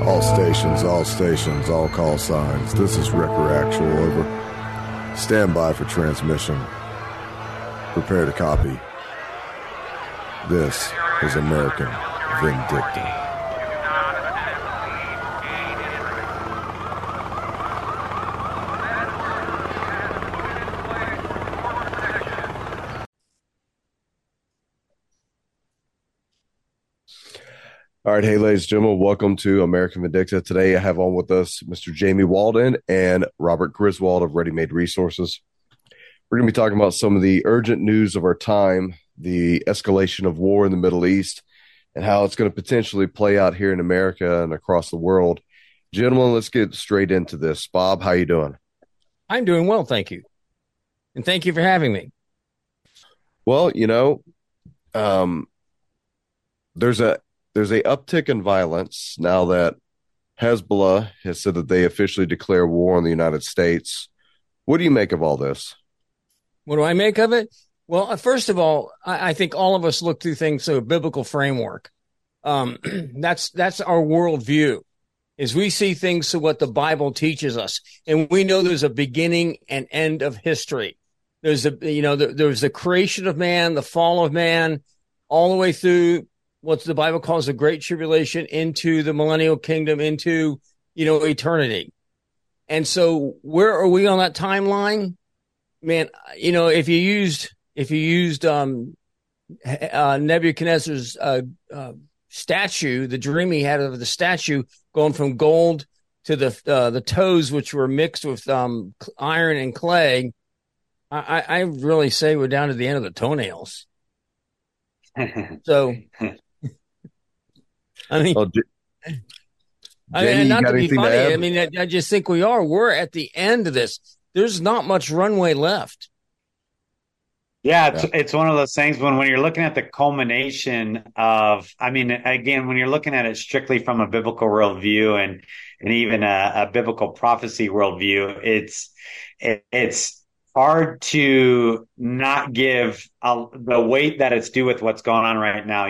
All stations, all call signs. This is Wrecker Actual, over. Stand by for transmission. Prepare to copy. This is American Vindicta. All right, hey, ladies and gentlemen, welcome to American Vindicta. Today I have on with us Mr. Jamie Walden and Robert Griswold of Ready Made Resources. We're going to be talking about some of the urgent news of our time, the escalation of war in the Middle East, and how it's going to potentially play out here in America and across the world. Gentlemen, let's get straight into this. Bob, how you doing? I'm doing well, thank you. And thank you for having me. Well, you know, there's a uptick in violence now that Hezbollah has said that they officially declare war on the United States. What do you make of all this? What do I make of it? Well, first of all, I think all of us look through things through a biblical framework. That's our worldview, is we see things through what the Bible teaches us, and we know there's a beginning and end of history. There's there's the creation of man, the fall of man, all the way through what the Bible calls the Great Tribulation into the millennial kingdom, into, eternity. And so where are we on that timeline? Man, if you used Nebuchadnezzar's statue, the dream he had of the statue going from gold to the toes, which were mixed with iron and clay, I really say we're down to the end of the toenails. So, I mean, not to be funny. I just think we are. We're at the end of this. There's not much runway left. Yeah, it's one of those things when you're looking at the culmination of, again, when you're looking at it strictly from a biblical worldview and even a biblical prophecy worldview, it's hard to not give the weight that it's due with what's going on right now.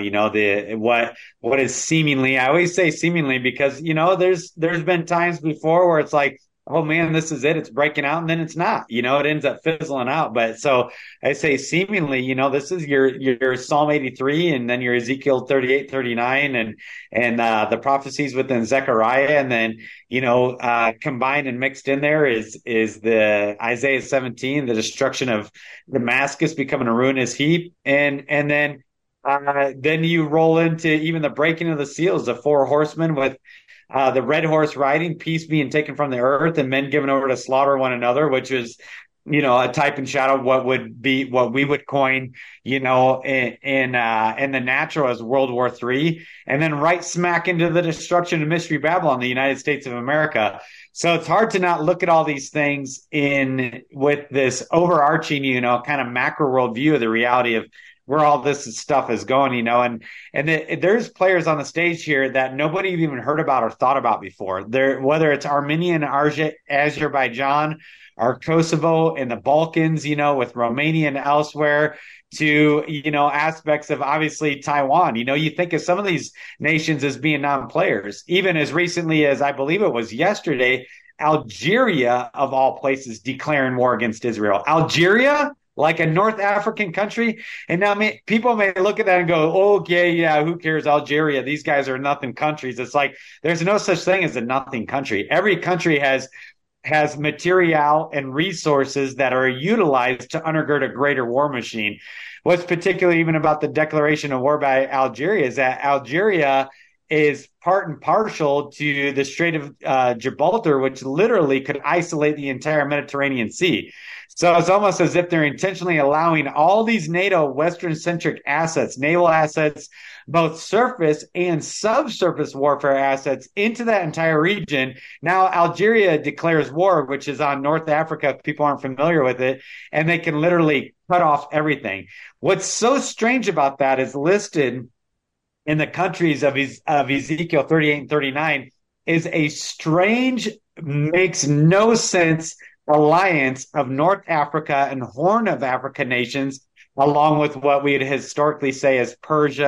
What is seemingly, I always say seemingly because, there's been times before where it's like, oh man, this is it. It's breaking out. And then it's not, it ends up fizzling out. But so I say seemingly, this is your Psalm 83 and then your Ezekiel 38, 39 and the prophecies within Zechariah. And then, combined and mixed in there is the Isaiah 17, the destruction of Damascus becoming a ruinous heap. And then you roll into even the breaking of the seals, the four horsemen with the red horse riding, peace being taken from the earth, and men given over to slaughter one another, which is, a type and shadow of what we would coin, in the natural as World War III, and then right smack into the destruction of Mystery Babylon, the United States of America. So it's hard to not look at all these things with this overarching, kind of macro worldview of the reality of where all this stuff is going, and there's players on the stage here that nobody even heard about or thought about before. Whether it's Armenia and Azerbaijan, or Kosovo and the Balkans, with Romania and elsewhere, to, aspects of obviously Taiwan. You think of some of these nations as being non-players, even as recently as I believe it was yesterday, Algeria, of all places, declaring war against Israel. Algeria? Like a North African country. And now people may look at that and go, oh, yeah, who cares? Algeria, these guys are nothing countries. It's like there's no such thing as a nothing country. Every country has material and resources that are utilized to undergird a greater war machine. What's particularly even about the declaration of war by Algeria is that Algeria is part and partial to the Strait of Gibraltar, which literally could isolate the entire Mediterranean Sea. So it's almost as if they're intentionally allowing all these NATO Western-centric assets, naval assets, both surface and subsurface warfare assets into that entire region. Now Algeria declares war, which is on North Africa, if people aren't familiar with it, and they can literally cut off everything. What's so strange about that is listed in the countries of Ezekiel 38 and 39 is a strange, makes no sense alliance of North Africa and Horn of Africa nations, along with what we'd historically say as Persia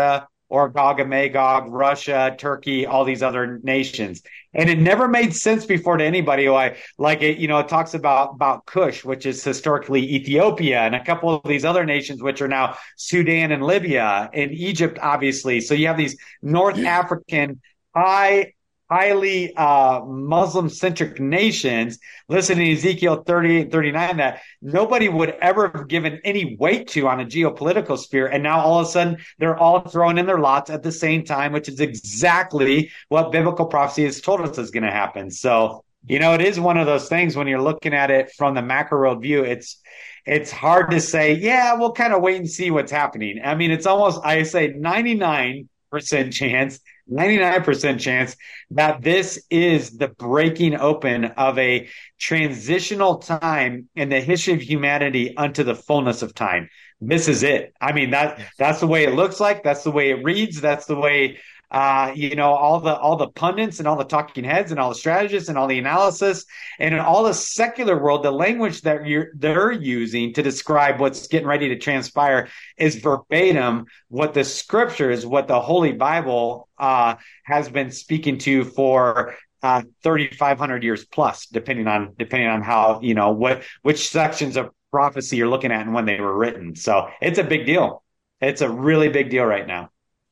or Gog and Magog, Russia, Turkey, all these other nations. And it never made sense before to anybody. Like it, it talks about Kush, which is historically Ethiopia, and a couple of these other nations, which are now Sudan and Libya and Egypt, obviously. So you have these North African highly Muslim centric nations. Listen to Ezekiel 38, 39, that nobody would ever have given any weight to on a geopolitical sphere. And now all of a sudden they're all throwing in their lots at the same time, which is exactly what biblical prophecy has told us is going to happen. So, it is one of those things when you're looking at it from the macro world view, it's hard to say, yeah, we'll kind of wait and see what's happening. I mean, it's almost, I say 99% chance 99% chance that this is the breaking open of a transitional time in the history of humanity unto the fullness of time. This is it. I mean, that's the way it looks like. That's the way it reads. That's the way, all the pundits and all the talking heads and all the strategists and all the analysis and in all the secular world, the language that they're using to describe what's getting ready to transpire is verbatim what the scriptures, what the Holy Bible has been speaking to for 3,500 years plus, depending on how, which sections of prophecy you're looking at and when they were written. So it's a big deal. It's a really big deal right now.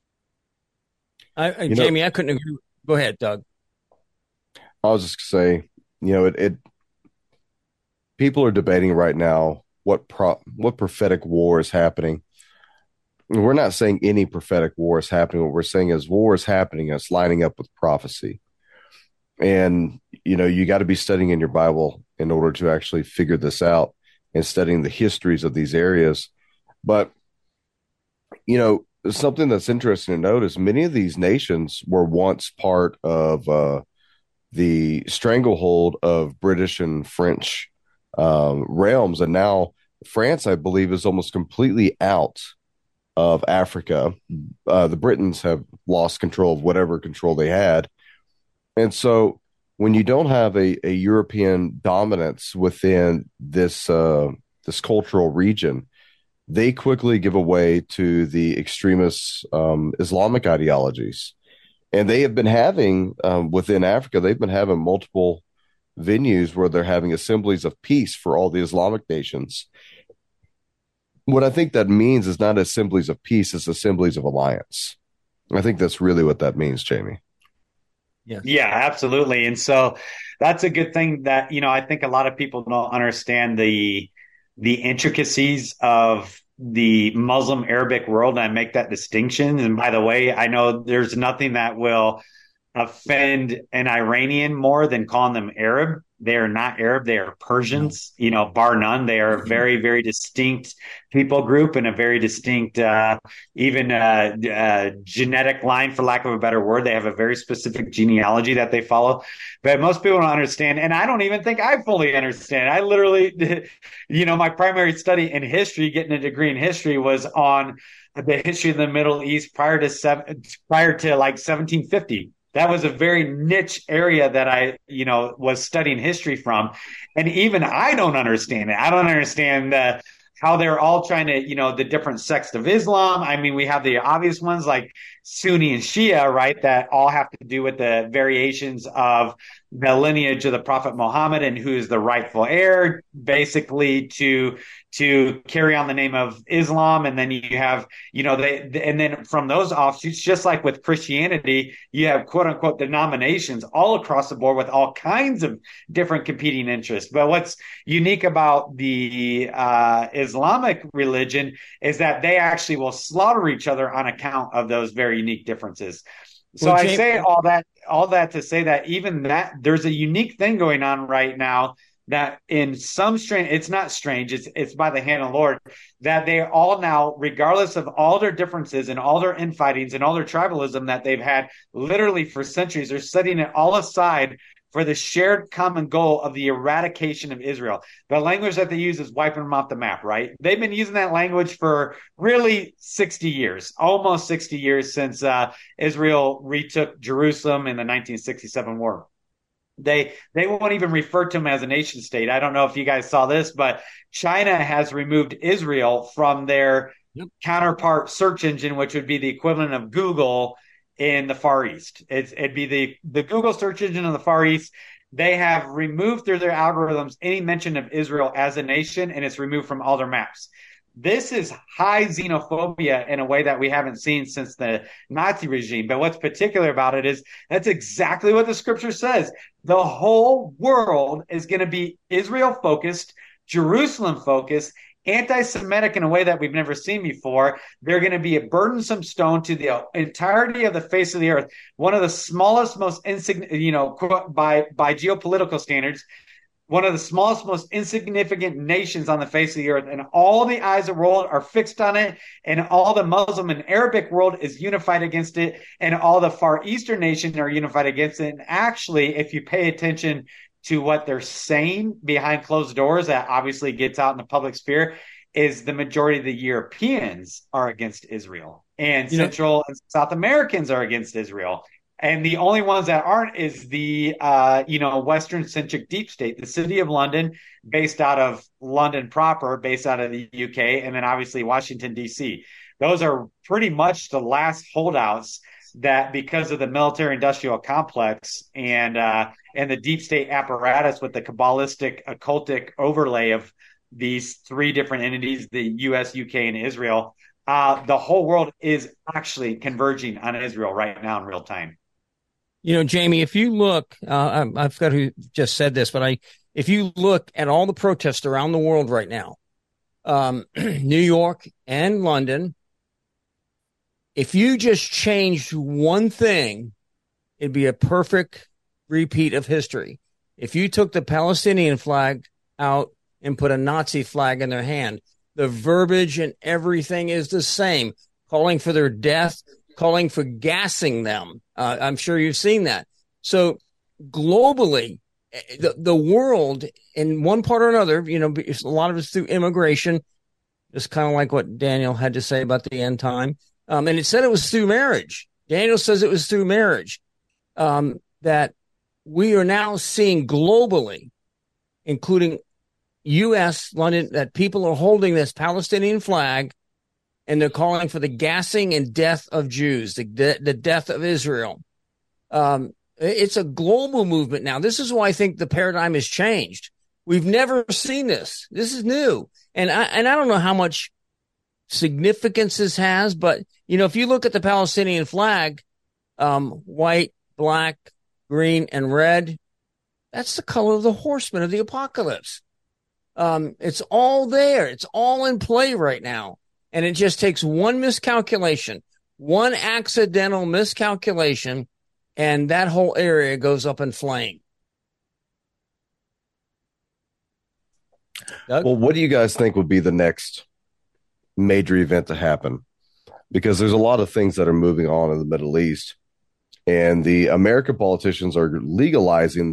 Jamie, I couldn't agree. Go ahead, Doug. I was just going to say, people are debating right now what prophetic war is happening. We're not saying any prophetic war is happening. What we're saying is war is happening. And it's lining up with prophecy. And, you got to be studying in your Bible in order to actually figure this out and studying the histories of these areas. But, something that's interesting to note is many of these nations were once part of the stranglehold of British and French realms. And now France, I believe, is almost completely out of Africa. The Britons have lost control of whatever control they had. And so when you don't have a European dominance within this cultural region, they quickly give away to the extremist Islamic ideologies. And they have been having, within Africa, they've been having multiple venues where they're having assemblies of peace for all the Islamic nations. What I think that means is not assemblies of peace, it's assemblies of alliance. I think that's really what that means, Jamie. Yeah, absolutely. And so that's a good thing that, I think a lot of people don't understand the intricacies of the Muslim Arabic world. And I make that distinction. And by the way, I know there's nothing that will offend an Iranian more than calling them Arab. They are not Arab. They are Persians, bar none. They are a very, very distinct people group and a very distinct, genetic line, for lack of a better word. They have a very specific genealogy that they follow. But most people don't understand. And I don't even think I fully understand. I literally, my primary study in history, getting a degree in history, was on the history of the Middle East prior to like 1750. That was a very niche area that I, was studying history from. And even I don't understand it. I don't understand how they're all trying to, the different sects of Islam. I mean, we have the obvious ones like Sunni and Shia, right, that all have to do with the variations of the lineage of the Prophet Muhammad and who is the rightful heir, basically to carry on the name of Islam. And then you have, and then from those offshoots, just like with Christianity, you have quote unquote denominations all across the board with all kinds of different competing interests. But what's unique about the Islamic religion is that they actually will slaughter each other on account of those very unique differences. So I say all that to say that even that there's a unique thing going on right now that in some strange, it's not strange, it's by the hand of the Lord, that they all now, regardless of all their differences and all their infightings and all their tribalism that they've had literally for centuries, they're setting it all aside for the shared common goal of the eradication of Israel. The language that they use is wiping them off the map, right? They've been using that language for really 60 years, almost 60 years since Israel retook Jerusalem in the 1967 war. They won't even refer to them as a nation state. I don't know if you guys saw this, but China has removed Israel from their counterpart search engine, which would be the equivalent of Google in the Far East. It'd be the Google search engine in the Far East. They have removed through their algorithms any mention of Israel as a nation, and it's removed from all their maps. This is high xenophobia in a way that we haven't seen since the Nazi regime. But what's particular about it is that's exactly what the scripture says. The whole world is going to be Israel focused, Jerusalem focused, anti-Semitic in a way that we've never seen before. They're going to be a burdensome stone to the entirety of the face of the earth. One of the smallest, most insignificant, by geopolitical standards, one of the smallest, most insignificant nations on the face of the earth, and all the eyes of the world are fixed on it, and all the Muslim and Arabic world is unified against it, and all the Far Eastern nations are unified against it. And actually, if you pay attention to what they're saying behind closed doors, that obviously gets out in the public sphere, is the majority of the Europeans are against Israel, and Central and South Americans are against Israel. And the only ones that aren't is the, Western-centric deep state, the City of London, based out of London proper, based out of the UK, and then obviously Washington, D.C. Those are pretty much the last holdouts that, because of the military-industrial complex and the deep state apparatus with the Kabbalistic, occultic overlay of these three different entities, the U.S., U.K., and Israel, the whole world is actually converging on Israel right now in real time. Jamie, if you look, I forgot who just said this, but if you look at all the protests around the world right now, New York and London, if you just changed one thing, it'd be a perfect repeat of history. If you took the Palestinian flag out and put a Nazi flag in their hand, the verbiage and everything is the same, calling for their death, calling for gassing them. I'm sure you've seen that. So globally, the world, in one part or another, a lot of it's through immigration, just kind of like what Daniel had to say about the end time. And it said it was through marriage. Daniel says it was through marriage, that we are now seeing globally, including U.S., London, that people are holding this Palestinian flag, and they're calling for the gassing and death of Jews, the death of Israel. It's a global movement now. This is why I think the paradigm has changed. We've never seen this. This is new. And I don't know how much significance this has, but, if you look at the Palestinian flag, white, black, green, and red, that's the color of the horsemen of the apocalypse. It's all there. It's all in play right now. And it just takes one miscalculation, one accidental miscalculation, and that whole area goes up in flame. Doug? Well, what do you guys think would be the next major event to happen? Because there's a lot of things that are moving on in the Middle East, and the American politicians are legalizing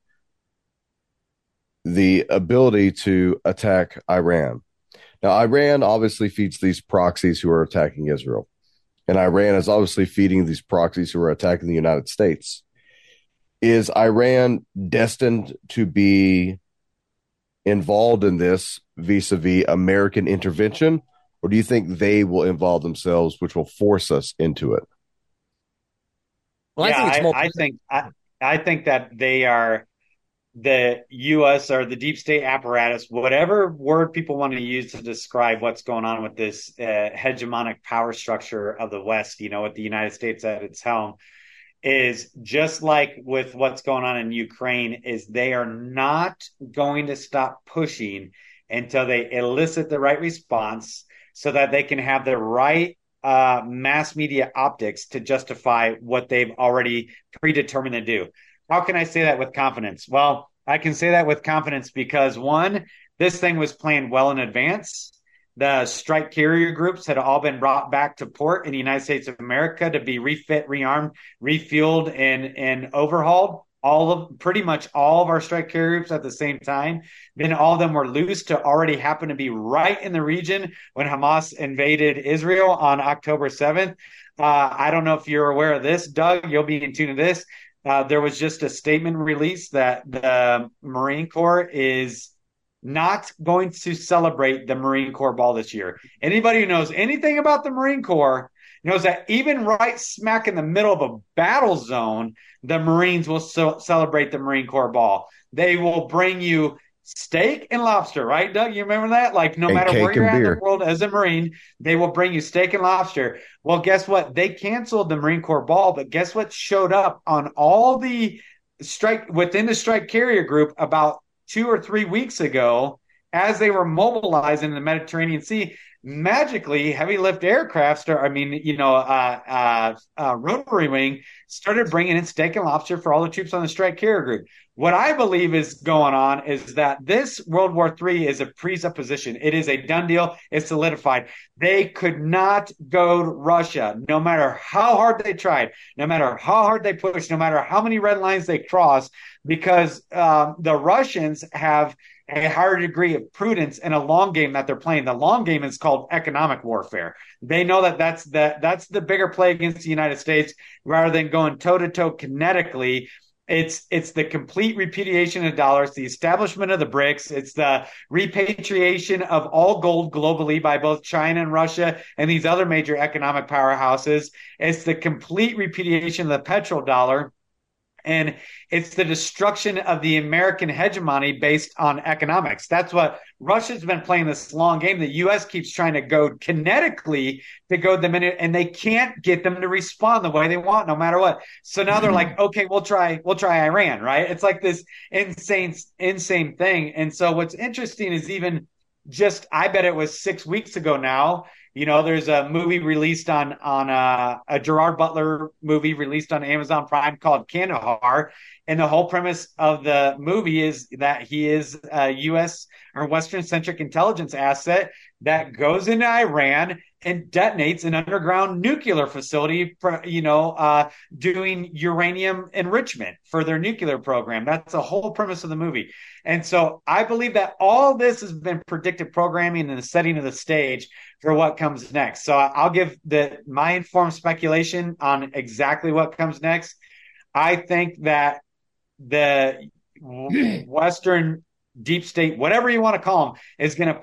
the ability to attack Iran. Now, Iran obviously feeds these proxies who are attacking Israel, and Iran is obviously feeding these proxies who are attacking the United States. Is Iran destined to be involved in this vis-a-vis American intervention, or do you think they will involve themselves, which will force us into it? Well, I think that they are, the U.S. or the deep state apparatus, whatever word people want to use to describe what's going on with this hegemonic power structure of the West, with the United States at its helm, is just like with what's going on in Ukraine, is they are not going to stop pushing until they elicit the right response so that they can have the right mass media optics to justify what they've already predetermined to do. How can I say that with confidence? Well, I can say that with confidence because, one, this thing was planned well in advance. The strike carrier groups had all been brought back to port in the United States of America to be refit, rearmed, refueled, and overhauled. Pretty much all of our strike carrier groups at the same time. Then all of them were loose to already happen to be right in the region when Hamas invaded Israel on October 7th. I don't know if you're aware of this, Doug. You'll be in tune to this. There was just a statement released that the Marine Corps is not going to celebrate the Marine Corps Ball this year. Anybody who knows anything about the Marine Corps knows that even right smack in the middle of a battle zone, the Marines will celebrate the Marine Corps Ball. They will bring you steak and lobster, right, Doug? You remember that? Like, no matter where you're at in the world as a Marine, they will bring you steak and lobster. Well, guess what? They canceled the Marine Corps Ball, but guess what showed up on all the within the strike carrier group about 2 or 3 weeks ago, as they were mobilizing in the Mediterranean Sea? Magically, heavy lift aircraft rotary wing started bringing in steak and lobster for all the troops on the strike carrier group. What I believe is going on is that this World War III is a presupposition. It is a done deal. It's solidified. They could not go to Russia, no matter how hard they tried, no matter how hard they pushed, no matter how many red lines they crossed, because the Russians have a higher degree of prudence in a long game that they're playing. The long game is called economic warfare. They know that that's the bigger play against the United States, rather than going toe to toe kinetically. It's the complete repudiation of dollars, the establishment of the BRICS. It's the repatriation of all gold globally by both China and Russia and these other major economic powerhouses. It's the complete repudiation of the petrodollar. And it's the destruction of the American hegemony based on economics. That's what Russia's been playing this long game. The U.S. keeps trying to go kinetically to go them in, and they can't get them to respond the way they want, no matter what. So now they're like, okay, we'll try Iran, right? It's like this insane thing. And so what's interesting is even just, I bet it was 6 weeks ago now, there's a movie released on a Gerard Butler movie released on Amazon Prime called Kandahar. And the whole premise of the movie is that he is a U.S. or Western-centric intelligence asset that goes into Iran and detonates an underground nuclear facility, doing uranium enrichment for their nuclear program. That's the whole premise of the movie. And so I believe that all this has been predictive programming and the setting of the stage for what comes next. So I'll give my informed speculation on exactly what comes next. I think that the Western deep state, whatever you want to call them, is going to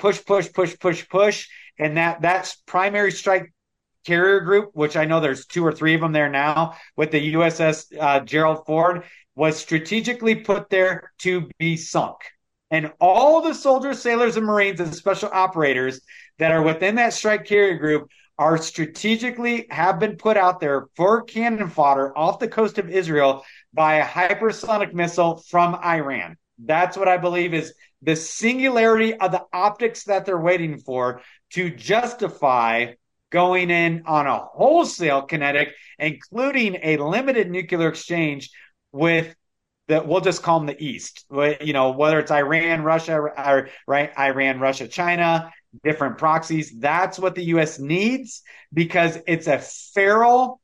push. And that's primary strike carrier group, which I know there's 2 or 3 of them there now, with the USS Gerald Ford, was strategically put there to be sunk. And all the soldiers, sailors, and Marines and special operators that are within that strike carrier group are strategically have been put out there for cannon fodder off the coast of Israel by a hypersonic missile from Iran. That's what I believe is the singularity of the optics that they're waiting for to justify going in on a wholesale kinetic, including a limited nuclear exchange with we'll just call them the East, whether it's Iran, Russia, or Iran, Russia, China, different proxies. That's what the U.S. needs, because it's a feral,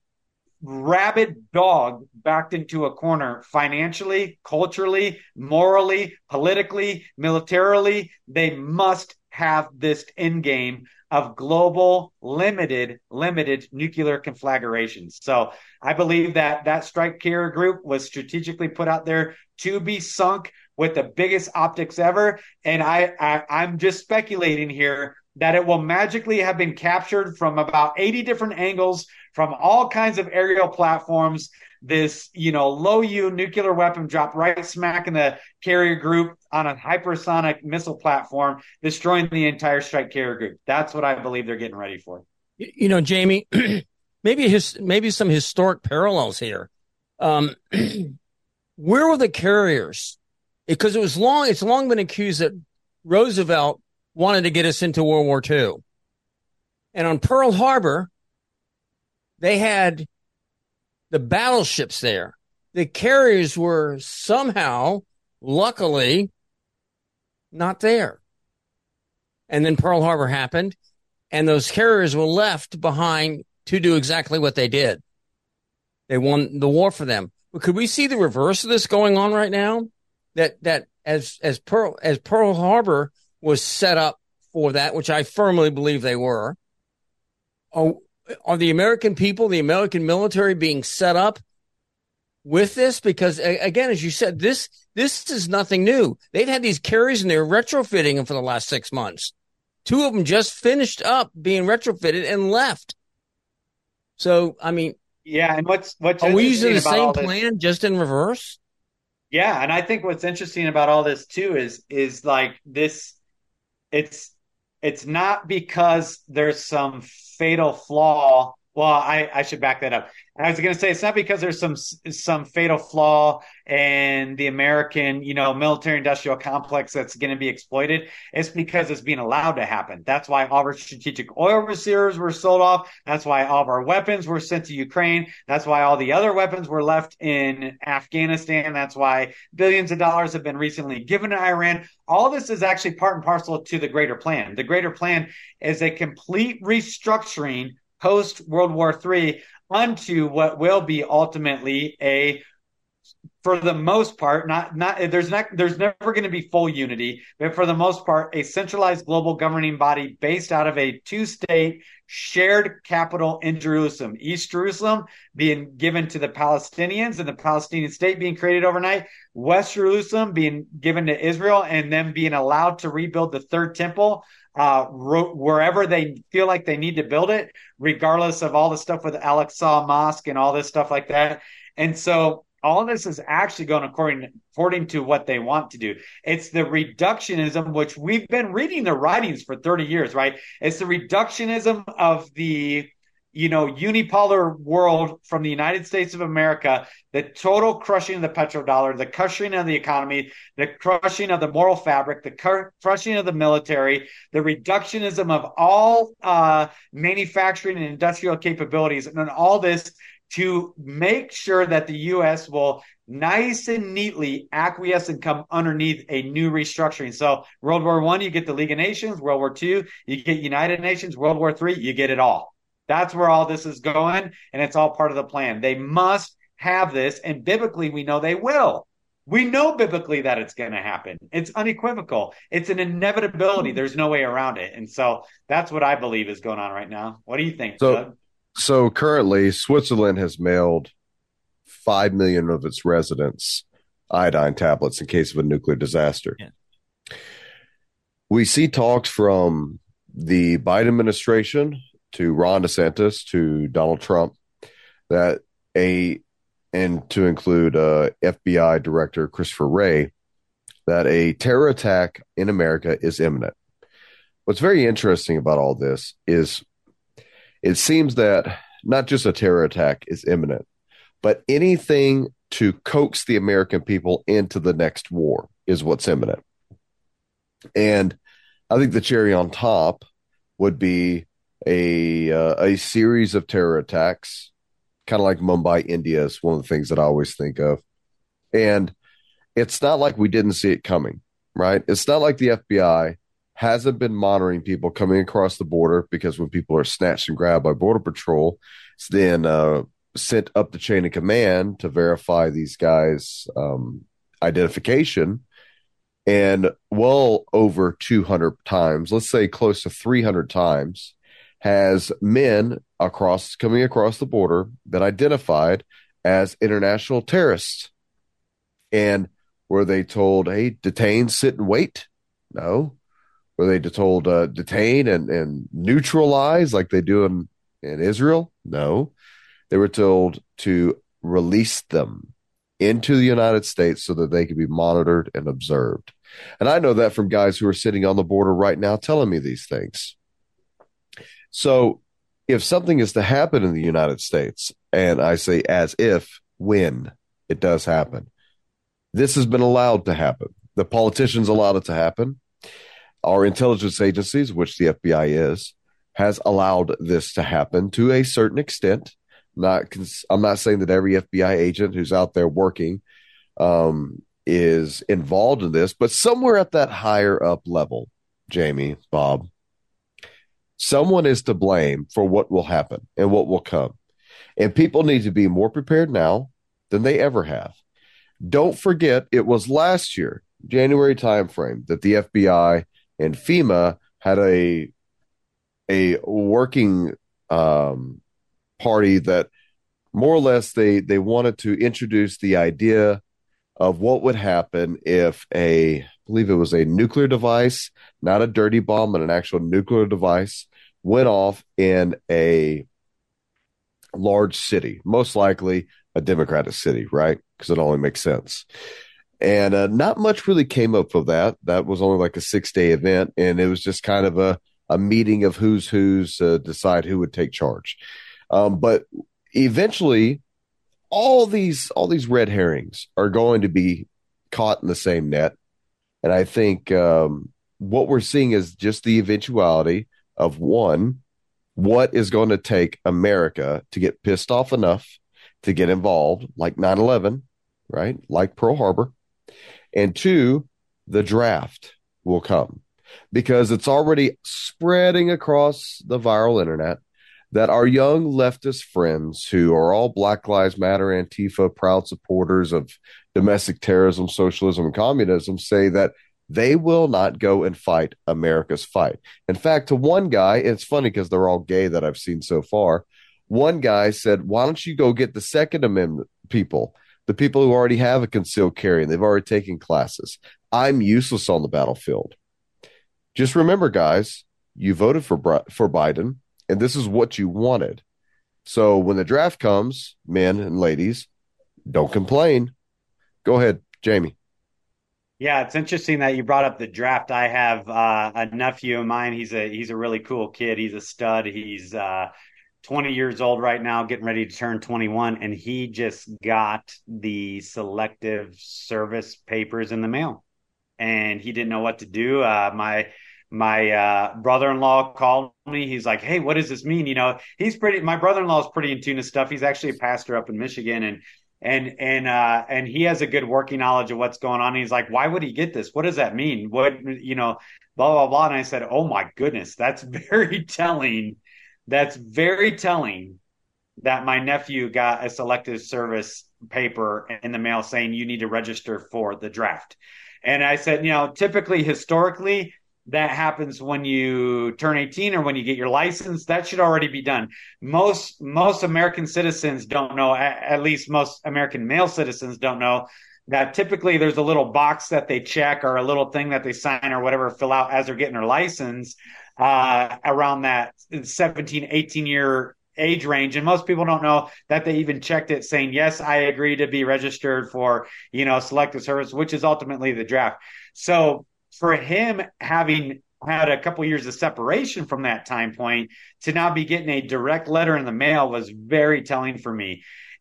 rabid dog backed into a corner financially, culturally, morally, politically, militarily. They must have this end game of global limited nuclear conflagrations. So I believe that strike carrier group was strategically put out there to be sunk with the biggest optics ever. And I'm just speculating here that it will magically have been captured from about 80 different angles from all kinds of aerial platforms. This, low U nuclear weapon dropped right smack in the carrier group on a hypersonic missile platform, destroying the entire strike carrier group. That's what I believe they're getting ready for. Jamie, maybe some historic parallels here. Where were the carriers? Because it's long been accused that Roosevelt wanted to get us into World War II. And on Pearl Harbor, they had the battleships there. The carriers were somehow, luckily, not there. And then Pearl Harbor happened, and those carriers were left behind to do exactly what they did. They won the war for them. But could we see the reverse of this going on right now? That as Pearl Harbor was set up for that, which I firmly believe they were, are the American people, the American military being set up with this? Because again, as you said, this is nothing new. They've had these carriers and they're retrofitting them for the last 6 months. 2 of them just finished up being retrofitted and left. So, I mean, yeah. And what's are we using the same plan just in reverse? Yeah, and I think what's interesting about all this too is like this. It's not because there's some fatal flaw. Well, I should back that up. I was going to say it's not because there's some fatal flaw in the American, military industrial complex that's going to be exploited. It's because it's being allowed to happen. That's why all of our strategic oil reserves were sold off. That's why all of our weapons were sent to Ukraine. That's why all the other weapons were left in Afghanistan. That's why billions of dollars have been recently given to Iran. All this is actually part and parcel to the greater plan. The greater plan is a complete restructuring post World War III onto what will be ultimately for the most part, there's never going to be full unity, but for the most part, a centralized global governing body based out of a 2-state shared capital in Jerusalem. East Jerusalem being given to the Palestinians and the Palestinian state being created overnight. West Jerusalem being given to Israel and then being allowed to rebuild the third temple wherever they feel like they need to build it, regardless of all the stuff with Al-Aqsa Mosque and all this stuff like that. And so all of this is actually going according to what they want to do. It's the reductionism, which we've been reading the writings for 30 years, right? It's the reductionism of the unipolar world from the United States of America, the total crushing of the petrodollar, the crushing of the economy, the crushing of the moral fabric, the crushing of the military, the reductionism of all manufacturing and industrial capabilities, and then all this to make sure that the U.S. will nice and neatly acquiesce and come underneath a new restructuring. So World War I, you get the League of Nations. World War II, you get United Nations. World War III, you get it all. That's where all this is going, and it's all part of the plan. They must have this, and biblically, we know they will. We know biblically that it's going to happen. It's unequivocal. It's an inevitability. There's no way around it. And so that's what I believe is going on right now. What do you think, Doug? So currently, Switzerland has mailed 5 million of its residents iodine tablets in case of a nuclear disaster. Yeah. We see talks from the Biden administration to Ron DeSantis to Donald Trump and to include FBI Director Christopher Wray, that a terror attack in America is imminent. What's very interesting about all this is it seems that not just a terror attack is imminent, but anything to coax the American people into the next war is what's imminent. And I think the cherry on top would be a series of terror attacks, kind of like Mumbai, India is one of the things that I always think of. And it's not like we didn't see it coming, right? It's not like the FBI hasn't been monitoring people coming across the border, because when people are snatched and grabbed by Border Patrol, it's then sent up the chain of command to verify these guys' identification. And well over 200 times, let's say close to 300 times, has men coming across the border been identified as international terrorists. And were they told, hey, detain, sit, and wait? No. Were they told detain and neutralize like they do in Israel? No. They were told to release them into the United States so that they could be monitored and observed. And I know that from guys who are sitting on the border right now telling me these things. So if something is to happen in the United States, and I say as if, when it does happen, this has been allowed to happen. The politicians allowed it to happen. Our intelligence agencies, which the FBI is, has allowed this to happen to a certain extent. I'm not saying that every FBI agent who's out there working is involved in this, but somewhere at that higher up level, Jamie, Bob, someone is to blame for what will happen and what will come. And people need to be more prepared now than they ever have. Don't forget, it was last year, January timeframe, that the FBI and FEMA had a working party that more or less they wanted to introduce the idea of what would happen if I believe it was a nuclear device, not a dirty bomb, but an actual nuclear device went off in a large city, most likely a Democratic city, right? Because it only makes sense. And not much really came up of that. That was only like a 6-day event, and it was just kind of a meeting of who's decide who would take charge. But eventually, all these red herrings are going to be caught in the same net, and I think what we're seeing is just the eventuality of one, what is going to take America to get pissed off enough to get involved, like 9/11, right? Like Pearl Harbor. And two, the draft will come because it's already spreading across the viral internet that our young leftist friends who are all Black Lives Matter, Antifa, proud supporters of domestic terrorism, socialism, and communism say that they will not go and fight America's fight. In fact, to one guy, it's funny because they're all gay that I've seen so far. One guy said, why don't you go get the Second Amendment people, the people who already have a concealed carry and they've already taken classes? I'm useless on the battlefield. Just remember, guys, you voted for Biden, and this is what you wanted. So when the draft comes, men and ladies, don't complain. Go ahead, Jamie. Yeah, it's interesting that you brought up the draft. I have a nephew of mine. He's a really cool kid. He's a stud. He's 20 years old right now, getting ready to turn 21, and he just got the selective service papers in the mail, and he didn't know what to do. My brother-in-law called me. He's like, "Hey, what does this mean?" My brother-in-law is pretty in tune to stuff. He's actually a pastor up in Michigan, and he has a good working knowledge of what's going on. He's like, "Why would he get this? What does that mean? What, blah, blah, blah." And I said, "Oh my goodness, that's very telling. That's very telling that my nephew got a selective service paper in the mail saying you need to register for the draft." And I said, typically, historically, that happens when you turn 18 or when you get your license. That should already be done. Most American citizens don't know, at least most American male citizens don't know, that typically there's a little box that they check or a little thing that they sign or whatever, fill out as they're getting their license around that 17, 18-year age range. And most people don't know that they even checked it saying, yes, I agree to be registered for, selective service, which is ultimately the draft. So for him having had a couple years of separation from that time point to now be getting a direct letter in the mail was very telling for me.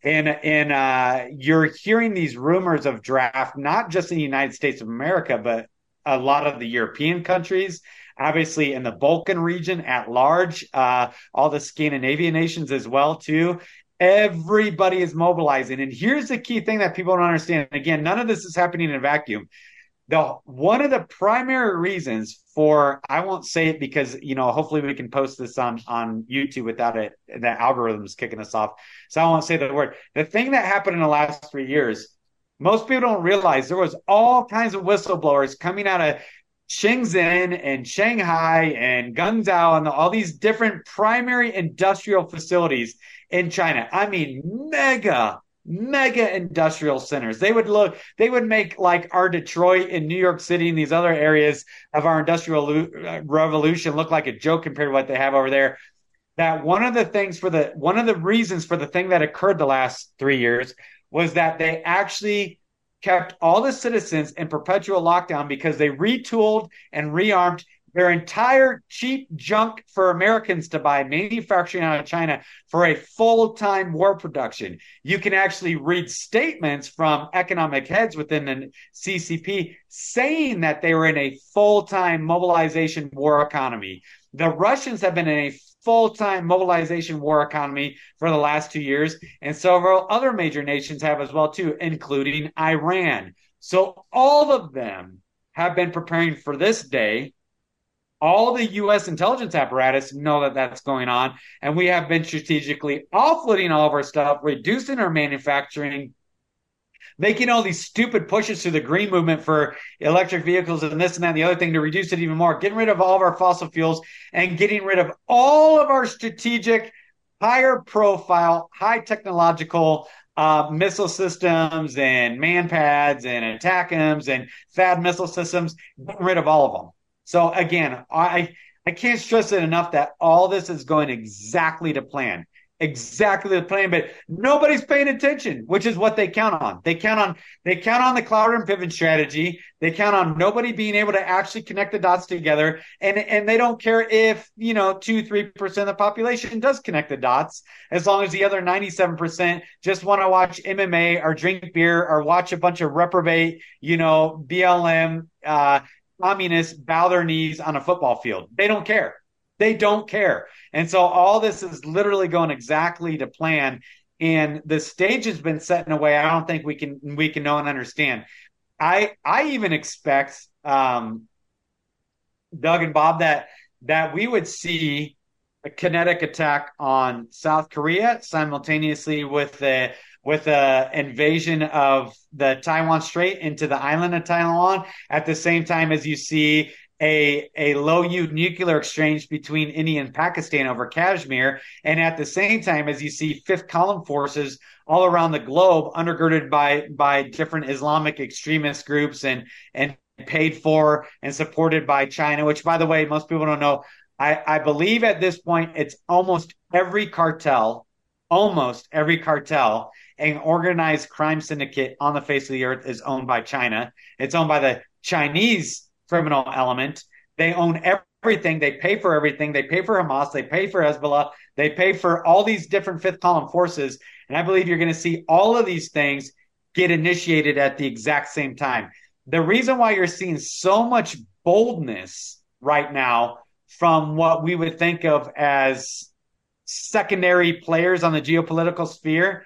And you're hearing these rumors of draft, not just in the United States of America, but a lot of the European countries, obviously in the Balkan region at large, all the Scandinavian nations as well, too. Everybody is mobilizing. And here's the key thing that people don't understand. Again, none of this is happening in a vacuum. One of the primary reasons for, I won't say it because, hopefully we can post this on YouTube without it, the algorithm's kicking us off. So I won't say the word. The thing that happened in the last 3 years, most people don't realize there was all kinds of whistleblowers coming out of Shenzhen and Shanghai and Guangzhou and all these different primary industrial facilities in China. I mean, mega industrial centers. They would make like our Detroit and New York City and these other areas of our industrial revolution look like a joke compared to what they have over there. That one of the reasons for the thing that occurred the last 3 years was that they actually kept all the citizens in perpetual lockdown because they retooled and rearmed their entire cheap junk for Americans to buy, manufacturing out of China, for a full-time war production. You can actually read statements from economic heads within the CCP saying that they were in a full-time mobilization war economy. The Russians have been in a full-time mobilization war economy for the last 2 years, and several other major nations have as well, too, including Iran. So all of them have been preparing for this day. All the U.S. intelligence apparatus know that that's going on, and we have been strategically offloading all of our stuff, reducing our manufacturing, making all these stupid pushes through the green movement for electric vehicles and this and that and the other thing to reduce it even more, getting rid of all of our fossil fuels and getting rid of all of our strategic higher profile, high technological missile systems and man pads and ATACMS and THAAD missile systems, getting rid of all of them. So again, I can't stress it enough that all this is going exactly to plan. Exactly the plan, but nobody's paying attention, which is what they count on. They count on the Clowder and Piven strategy. They count on nobody being able to actually connect the dots together, and they don't care if 2-3% of the population does connect the dots, as long as the other 97% just want to watch MMA or drink beer or watch a bunch of reprobate BLM communists bow their knees on a football field. They don't care. They don't care. And so all this is literally going exactly to plan. And the stage has been set in a way I don't think we can know and understand. I even expect, Doug and Bob, that we would see a kinetic attack on South Korea simultaneously with the invasion of the Taiwan Strait into the island of Taiwan, at the same time as you see a low-yield nuclear exchange between India and Pakistan over Kashmir, and at the same time as you see fifth column forces all around the globe undergirded by different Islamic extremist groups and paid for and supported by China, which, by the way, most people don't know. I believe at this point it's almost every cartel and organized crime syndicate on the face of the earth is owned by China. It's owned by the Chinese criminal element. They own everything. They pay for everything. They pay for Hamas. They pay for Hezbollah. They pay for all these different fifth column forces. And I believe you're going to see all of these things get initiated at the exact same time. The reason why you're seeing so much boldness right now from what we would think of as secondary players on the geopolitical sphere,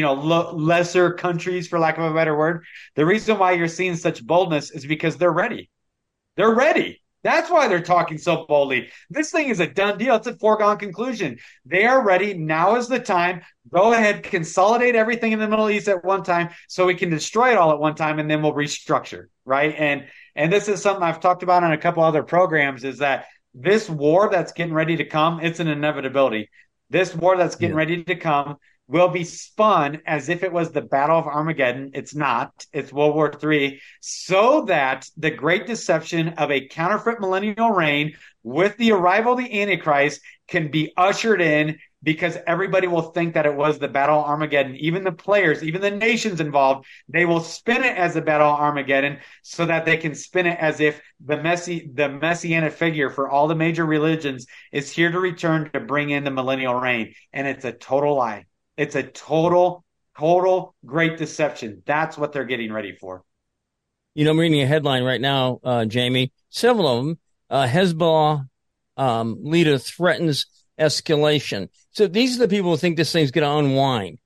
lesser countries, for lack of a better word, the reason why you're seeing such boldness is because they're ready. They're ready. That's why they're talking so boldly. This thing is a done deal. It's a foregone conclusion. They are ready. Now is the time. Go ahead, consolidate everything in the Middle East at one time so we can destroy it all at one time, and then we'll restructure, right? And this is something I've talked about on a couple other programs, is that this war that's getting ready to come, it's an inevitability. This war that's getting ready to come will be spun as if it was the Battle of Armageddon. It's not. It's World War III, so that the great deception of a counterfeit millennial reign with the arrival of the Antichrist can be ushered in, because everybody will think that it was the Battle of Armageddon. Even the players, even the nations involved, they will spin it as the Battle of Armageddon so that they can spin it as if the messianic figure for all the major religions is here to return to bring in the millennial reign. And it's a total lie. It's a total great deception. That's what they're getting ready for. I'm reading a headline right now, Jamie. Several of them, Hezbollah leader threatens escalation. So these are the people who think this thing's going to unwind.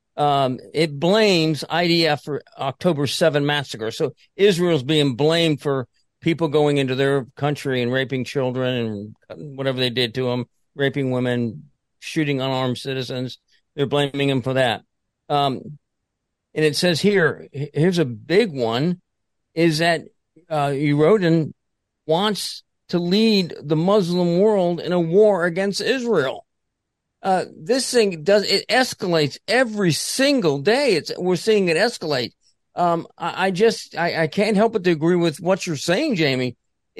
It blames IDF for October 7 massacre. So Israel's being blamed for people going into their country and raping children and whatever they did to them, raping women, shooting unarmed citizens. They're blaming him for that. And it says here's a big one, is that Yerodin wants to lead the Muslim world in a war against Israel. This thing it escalates every single day. We're seeing it escalate. I can't help but to agree with what you're saying, Jamie.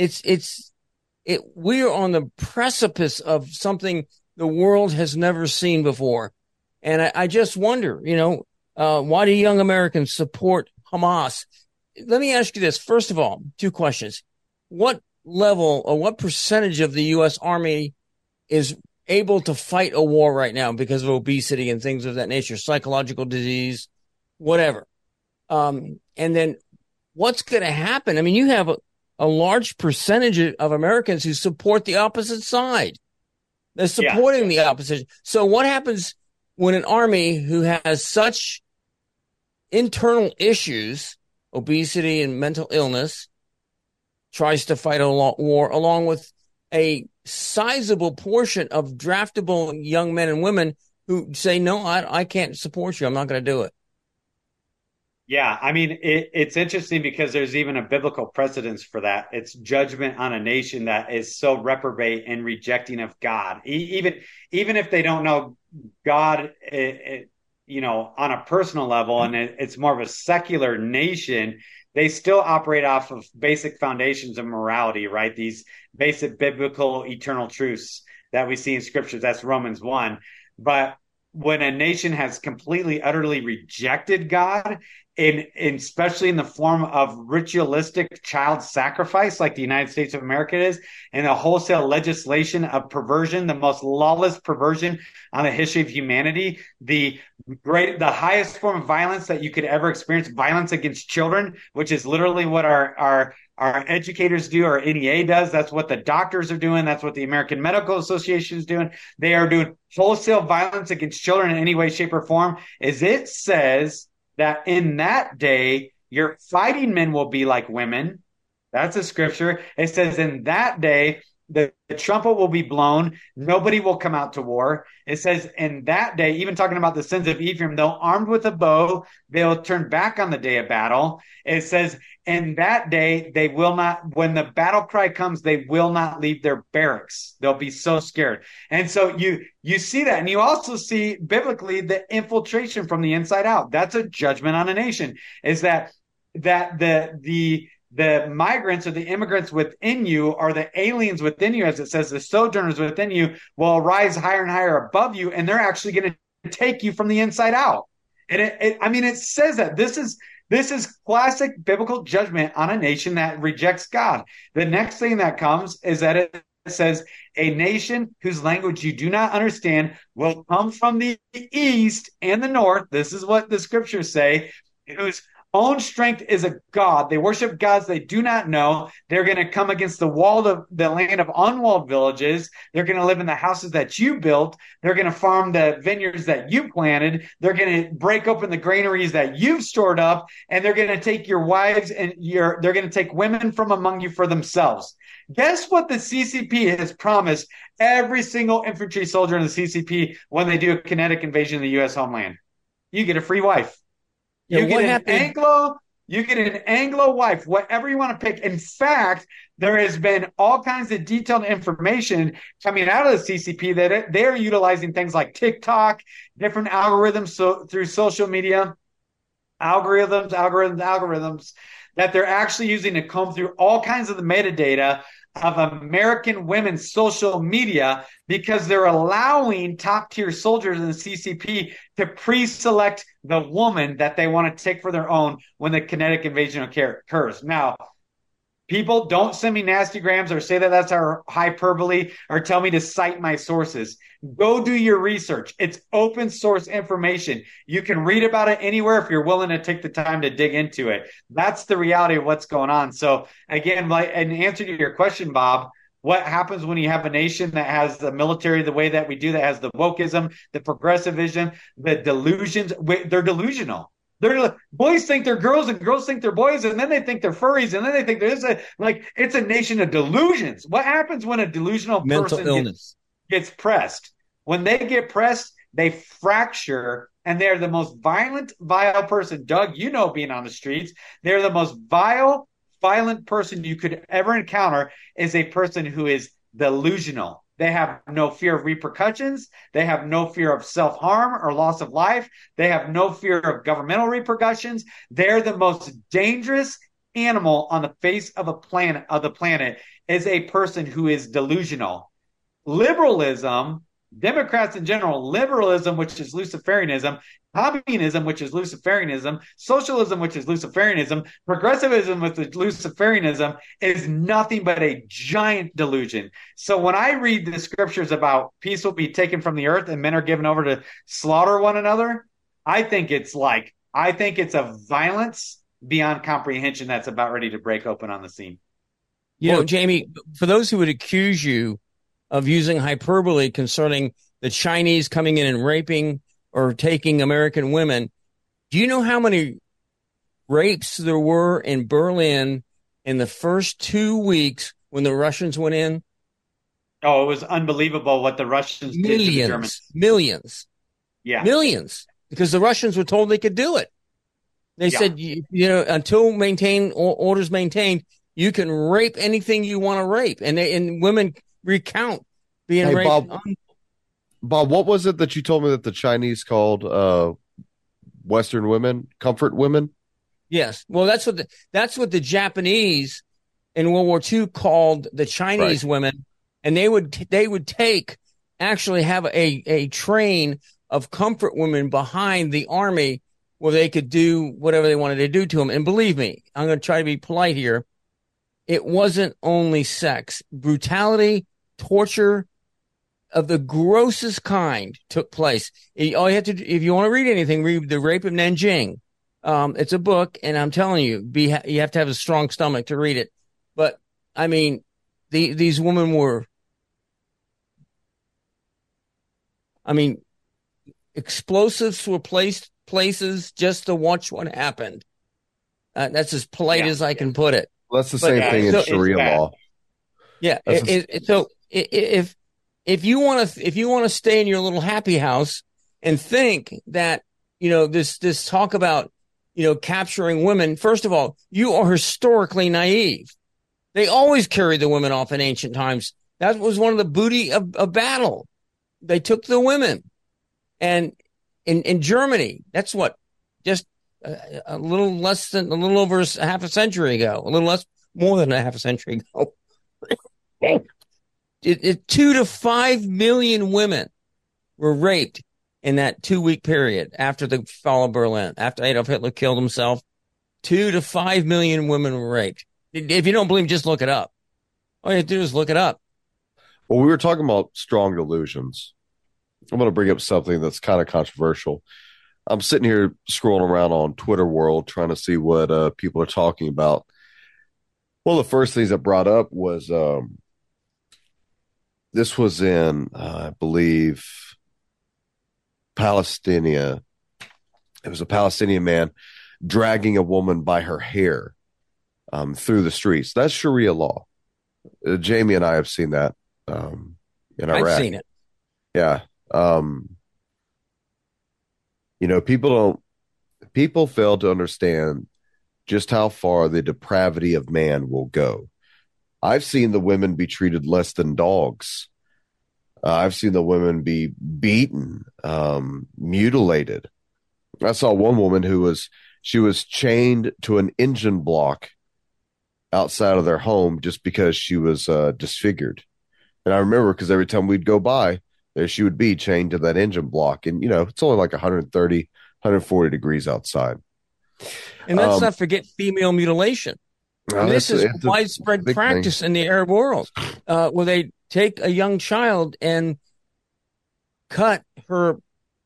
We're on the precipice of something the world has never seen before. And I just wonder, why do young Americans support Hamas? Let me ask you this. First of all, two questions. What level or what percentage of the U.S. Army is able to fight a war right now because of obesity and things of that nature, psychological disease, whatever? And then what's going to happen? I mean, you have a large percentage of Americans who support the opposite side. They're supporting the opposition. So what happens when an army who has such internal issues, obesity and mental illness, tries to fight a war along with a sizable portion of draftable young men and women who say, no, I can't support you. I'm not going to do it. Yeah, I mean, it's interesting because there's even a biblical precedence for that. It's judgment on a nation that is so reprobate and rejecting of God. Even if they don't know God, on a personal level, and it's more of a secular nation, they still operate off of basic foundations of morality, right? These basic biblical eternal truths that we see in scriptures. That's Romans 1. But when a nation has completely, utterly rejected God, especially in the form of ritualistic child sacrifice, like the United States of America is, and a wholesale legislation of perversion, the most lawless perversion on the history of humanity, the highest form of violence that you could ever experience, violence against children, which is literally what our educators do, our NEA does. That's what the doctors are doing. That's what the American Medical Association is doing. They are doing wholesale violence against children in any way, shape, or form. It says that in that day, your fighting men will be like women. That's a scripture. It says in that day, the trumpet will be blown. Nobody will come out to war. It says in that day, even talking about the sins of Ephraim, though armed with a bow, they'll turn back on the day of battle. It says in that day, they will not, when the battle cry comes, they will not leave their barracks. They'll be so scared. And so you see that. And you also see biblically the infiltration from the inside out. That's a judgment on a nation, is that the migrants or the immigrants within you, or the aliens within you, as it says, the sojourners within you will rise higher and higher above you, and they're actually going to take you from the inside out. And it says that this is classic biblical judgment on a nation that rejects God. The next thing that comes is that it says a nation whose language you do not understand will come from the east and the north. This is what the scriptures say, whose own strength is a god. They worship gods they do not know. They're going to come against the land of unwalled villages. They're going to live in the houses that you built. They're going to farm the vineyards that you planted. They're going to break open the granaries that you've stored up, and they're going to take your wives and they're going to take women from among you for themselves. Guess what the CCP has promised every single infantry soldier in the CCP when they do a kinetic invasion of the U.S. homeland? You get a free wife. Yeah, you get an Anglo wife, whatever you want to pick. In fact, there has been all kinds of detailed information coming out of the CCP that they're utilizing things like TikTok, different algorithms through social media, algorithms that they're actually using to comb through all kinds of the metadata of American women's social media, because they're allowing top tier soldiers in the CCP to pre-select the woman that they want to take for their own when the kinetic invasion occurs. Now, people don't send me nasty grams or say that that's our hyperbole or tell me to cite my sources. Go do your research. It's open source information. You can read about it anywhere if you're willing to take the time to dig into it. That's the reality of what's going on. So again, in answer to your question, Bob, what happens when you have a nation that has the military the way that we do, that has the wokeism, the progressivism, the delusions? They're delusional. Boys think they're girls and girls think they're boys, and then they think they're furries, and then they think it's a nation of delusions. What happens when a delusional mental person illness gets pressed? When they get pressed, they fracture, and they're the most violent, vile person. Doug, being on the streets, they're the most vile, violent person you could ever encounter is a person who is delusional. They have no fear of repercussions. They have no fear of self-harm or loss of life. They have no fear of governmental repercussions. They're the most dangerous animal on the face of the planet is a person who is delusional. Liberalism, Democrats in general, liberalism, which is Luciferianism, communism, which is Luciferianism, socialism, which is Luciferianism, progressivism, which is Luciferianism, is nothing but a giant delusion. So when I read the scriptures about peace will be taken from the earth and men are given over to slaughter one another, I think it's a violence beyond comprehension that's about ready to break open on the scene. Jamie, for those who would accuse you of using hyperbole concerning the Chinese coming in and raping or taking American women, do you know how many rapes there were in Berlin in the first 2 weeks when the Russians went in? Oh, it was unbelievable what the Russians did to the Germans. Millions. Yeah. Millions. Because the Russians were told they could do it. They said, until orders maintained, you can rape anything you want to rape. And women recount being raped. Bob, Bob, what was it that you told me that the Chinese called Western women comfort women? Yes. Well, that's what the Japanese in World War II called the Chinese women, and they would actually have a train of comfort women behind the army where they could do whatever they wanted to do to them. And believe me, I'm going to try to be polite here. It wasn't only sex. Brutality, torture of the grossest kind took place. All you have to do, if you want to read anything, read The Rape of Nanjing. It's a book, and I'm telling you, you have to have a strong stomach to read it. But I mean, these women were, explosives were placed places just to watch what happened. That's as polite as I can put it. Well, that's the same thing in Sharia law. Yeah. So if you want to stay in your little happy house and think that, this talk about, capturing women, first of all, you are historically naive. They always carried the women off in ancient times. That was one of the booty of battle. They took the women. And in Germany, that's what, just a little over half a century ago, more than a half a century ago. 2 to 5 million women were raped in that 2-week period after the fall of Berlin, after Adolf Hitler killed himself. 2 to 5 million women were raped. If you don't believe me, just look it up. All you have to do is look it up. Well, we were talking about strong delusions. I'm going to bring up something that's kind of controversial. I'm sitting here scrolling around on Twitter World trying to see what people are talking about. One of the first things that brought up was this was in, I believe, Palestine. It was a Palestinian man dragging a woman by her hair through the streets. That's Sharia law. Jamie and I have seen that in Iraq. I've seen it. Yeah. People fail to understand just how far the depravity of man will go. I've seen the women be treated less than dogs. I've seen the women be beaten, mutilated. I saw one woman she was chained to an engine block outside of their home just because she was disfigured. And I remember because every time we'd go by, there she would be chained to that engine block. And, it's only like 130, 140 degrees outside. And let's not forget female mutilation. This is widespread practice in the Arab world, where they take a young child and cut her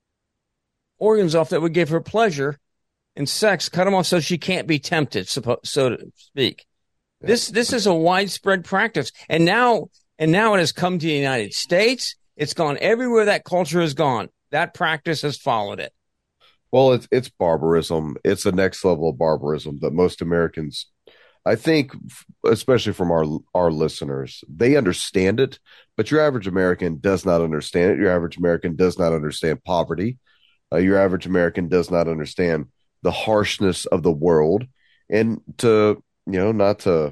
organs off that would give her pleasure and sex, cut them off so she can't be tempted, so to speak. Yeah. This is a widespread practice. And now it has come to the United States. It's gone everywhere that culture has gone. That practice has followed it. Well, it's barbarism. It's the next level of barbarism that most Americans, I think, especially from our listeners, they understand it, but your average American does not understand it. Your average American does not understand poverty. Your average American does not understand the harshness of the world. And not to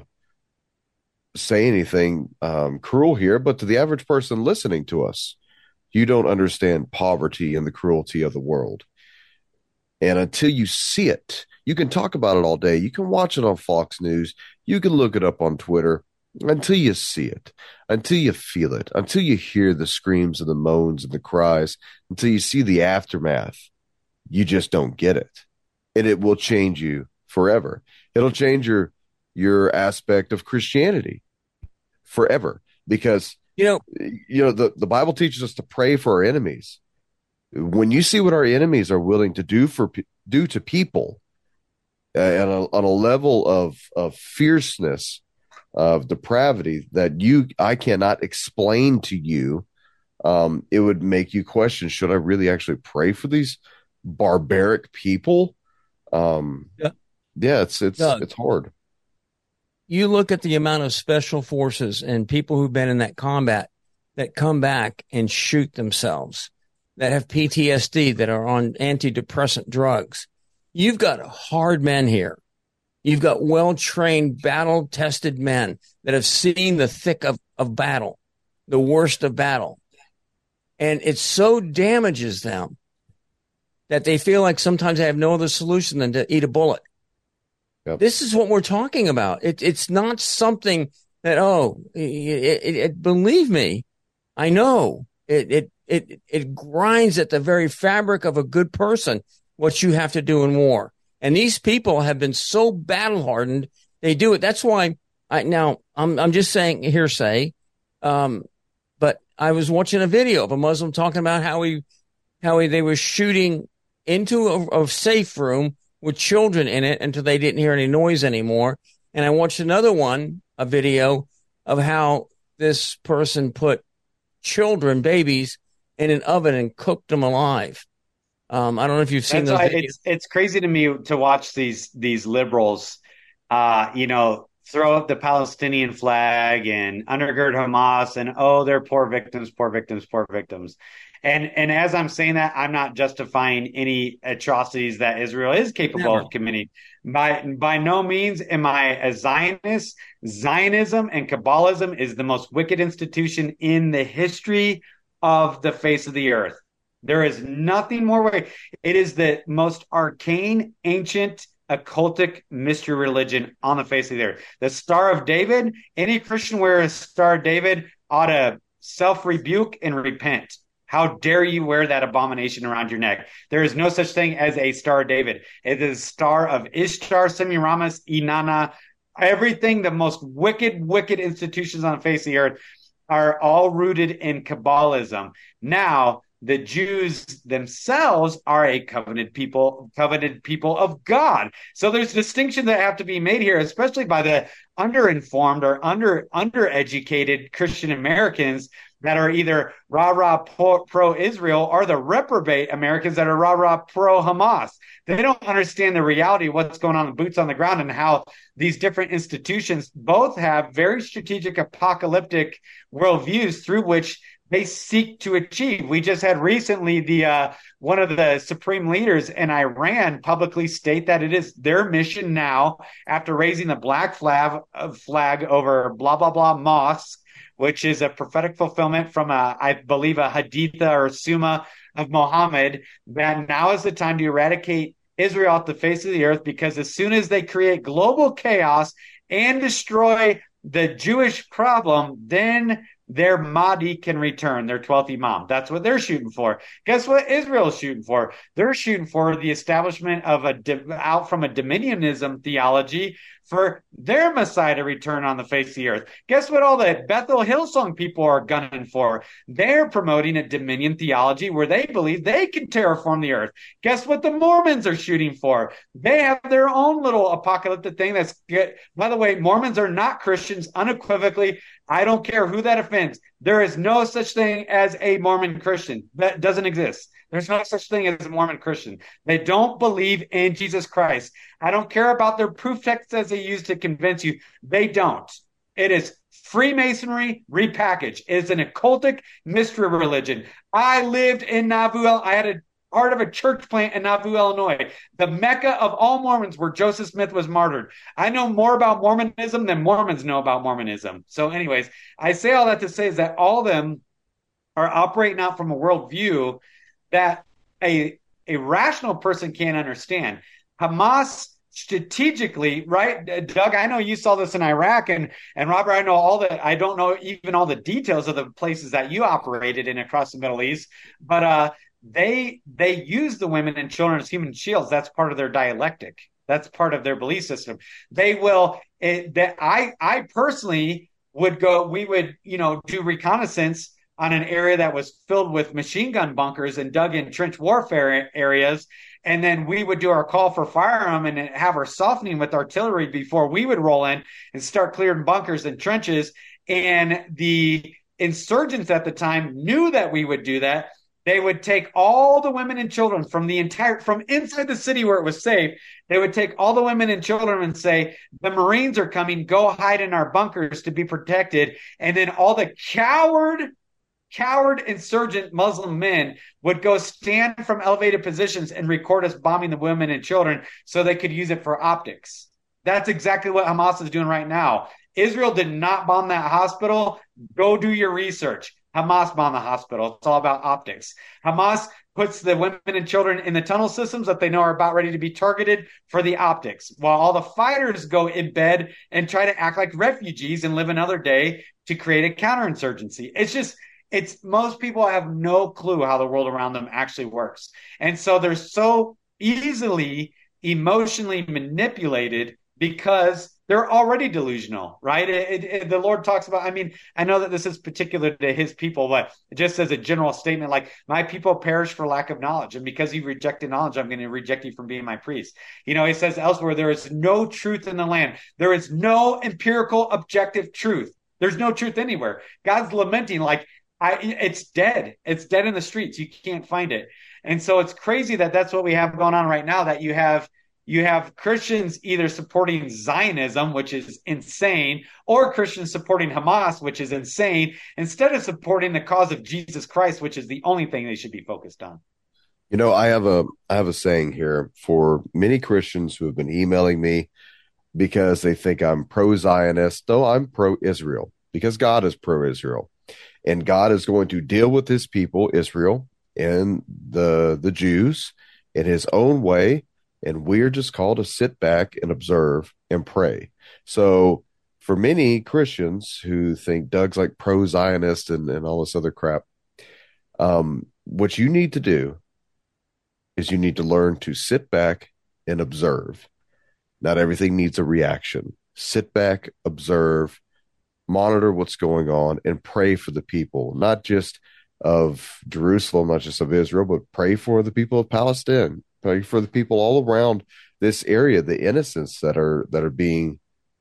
say anything cruel here, but to the average person listening to us, you don't understand poverty and the cruelty of the world. And until you see it, you can talk about it all day. You can watch it on Fox News. You can look it up on Twitter. Until you see it, until you feel it, until you hear the screams and the moans and the cries, until you see the aftermath, you just don't get it. And it will change you forever. It'll change your aspect of Christianity forever, because the Bible teaches us to pray for our enemies. When you see what our enemies are willing to do to people on a level of fierceness, of depravity that I cannot explain to you, it would make you question, should I really actually pray for these barbaric people? It's hard. You look at the amount of special forces and people who've been in that combat that come back and shoot themselves, that have PTSD, that are on antidepressant drugs. You've got hard men here. You've got well-trained, battle-tested men that have seen the thick of battle, the worst of battle. And it so damages them that they feel like sometimes they have no other solution than to eat a bullet. Yep. This is what we're talking about. It's not something that, believe me, I know it grinds at the very fabric of a good person, what you have to do in war. And these people have been so battle hardened, they do it. That's why I'm just saying hearsay. But I was watching a video of a Muslim talking about how they were shooting into a safe room with children in it until they didn't hear any noise anymore. And I watched a video of how this person put children, babies, in an oven and cooked them alive. I don't know if you've seen those videos. It's crazy to me to watch these liberals, throw up the Palestinian flag and undergird Hamas and, they're poor victims, poor victims, poor victims. And as I'm saying that, I'm not justifying any atrocities that Israel is capable of committing. By no means am I a Zionist. Zionism and Kabbalism is the most wicked institution in the history of the face of the earth. There is nothing more wicked. It is the most arcane, ancient, occultic mystery religion on the face of the earth. The Star of David, any Christian wearing a Star of David ought to self-rebuke and repent. How dare you wear that abomination around your neck? There is no such thing as a Star of David. It is a star of Ishtar, Semiramis, Inanna. Everything, the most wicked institutions on the face of the earth are all rooted in Kabbalism. Now, the Jews themselves are a covenanted people of God. So there's distinctions that have to be made here, especially by the underinformed or undereducated Christian Americans that are either rah-rah pro-Israel or the reprobate Americans that are rah-rah pro-Hamas. They don't understand the reality of what's going on, the boots on the ground, and how these different institutions both have very strategic apocalyptic worldviews through which they seek to achieve. We just had recently one of the supreme leaders in Iran publicly state that it is their mission now, after raising the black flag over blah, blah, blah mosque, which is a prophetic fulfillment from I believe a haditha or summa of Muhammad, that now is the time to eradicate Israel off the face of the earth, because as soon as they create global chaos and destroy the Jewish problem, then their Mahdi can return, their 12th Imam. That's what they're shooting for. Guess what Israel's shooting for? They're shooting for the establishment of out from a dominionism theology for their Messiah to return on the face of the earth. Guess what all the Bethel Hillsong people are gunning for? They're promoting a dominion theology where they believe they can terraform the earth. Guess what the Mormons are shooting for? They have their own little apocalyptic thing that's good. By the way, Mormons are not Christians unequivocally. I don't care who that offends. There is no such thing as a Mormon Christian. That doesn't exist. There's no such thing as a Mormon Christian. They don't believe in Jesus Christ. I don't care about their proof texts as they use to convince you. They don't. It is Freemasonry repackaged. It is an occultic mystery religion. I lived in Nauvoo. I had a part of a church plant in Nauvoo, Illinois, the Mecca of all Mormons, where Joseph Smith was martyred. I know more about Mormonism than Mormons know about Mormonism. So anyways, I say all that to say is that all of them are operating out from a worldview that a rational person can't understand. Hamas strategically, right? Doug, I know you saw this in Iraq, and Robert, I don't know even all the details of the places that you operated in across the Middle East, but they use the women and children as human shields. That's part of their dialectic. That's part of their belief system. They will. I personally would go. We would, do reconnaissance on an area that was filled with machine gun bunkers and dug in trench warfare areas. And then we would do our call for firearm and have our softening with artillery before we would roll in and start clearing bunkers and trenches. And the insurgents at the time knew that we would do that. They would take all the women and children from inside the city where it was safe. They would take all the women and children and say, the Marines are coming, go hide in our bunkers to be protected. And then all the coward insurgent Muslim men would go stand from elevated positions and record us bombing the women and children so they could use it for optics. That's exactly what Hamas is doing right now. Israel did not bomb that hospital. Go do your research. Hamas bombed the hospital. It's all about optics. Hamas puts the women and children in the tunnel systems that they know are about ready to be targeted for the optics, while all the fighters go in bed and try to act like refugees and live another day to create a counterinsurgency. It's most people have no clue how the world around them actually works. And so they're so easily emotionally manipulated because they're already delusional, right? The Lord talks about, I mean, I know that this is particular to his people, but just as a general statement, like, my people perish for lack of knowledge. And because you've rejected knowledge, I'm going to reject you from being my priest. You know, he says elsewhere, there is no truth in the land. There is no empirical objective truth. There's no truth anywhere. God's lamenting, like, it's dead. It's dead in the streets. You can't find it. And so it's crazy that that's what we have going on right now, that you have Christians either supporting Zionism, which is insane, or Christians supporting Hamas, which is insane, instead of supporting the cause of Jesus Christ, which is the only thing they should be focused on. You know, I have a saying here for many Christians who have been emailing me because they think I'm pro-Zionist. No, I'm pro-Israel, because God is pro-Israel, and God is going to deal with his people, Israel, and the Jews in his own way. And we're just called to sit back and observe and pray. So for many Christians who think Doug's like pro-Zionist and all this other crap, what you need to do is you need to learn to sit back and observe. Not everything needs a reaction. Sit back, observe, monitor what's going on, and pray for the people, not just of Jerusalem, not just of Israel, but pray for the people of Palestine. Pray for the people all around this area, the innocents that are being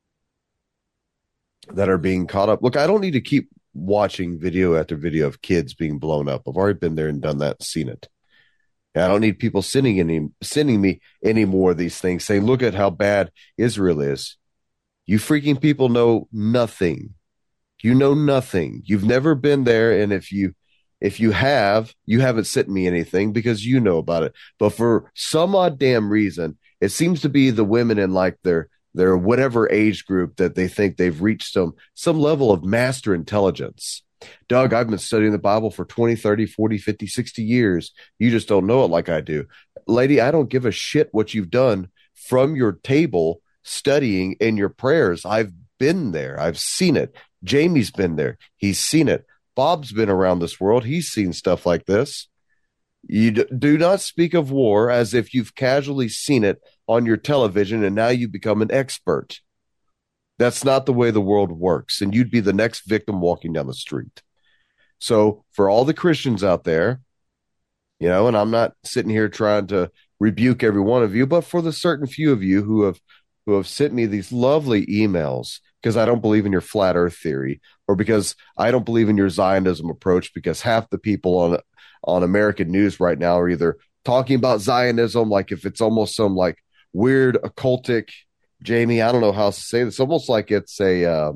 caught up. Look, I don't need to keep watching video after video of kids being blown up. I've already been there and done that, seen it. And I don't need people sending me any more of these things saying, look at how bad Israel is. You freaking people know nothing. You know nothing. You've never been there, and if you have, you haven't sent me anything because you know about it. But for some odd damn reason, it seems to be the women in like their whatever age group that they think they've reached some level of master intelligence. Doug, I've been studying the Bible for 20, 30, 40, 50, 60 years. You just don't know it like I do. Lady, I don't give a shit what you've done from your table studying in your prayers. I've been there. I've seen it. Jamie's been there. He's seen it. Bob's been around this world. He's seen stuff like this. You do not speak of war as if you've casually seen it on your television and now you become an expert. That's not the way the world works, and you'd be the next victim walking down the street. So for all the Christians out there, you know, and I'm not sitting here trying to rebuke every one of you, but for the certain few of you who have sent me these lovely emails because I don't believe in your flat earth theory, or because I don't believe in your Zionism approach, because half the people on American news right now are either talking about Zionism like if it's almost some like weird occultic, Jamie, I don't know how to say this, almost like it's a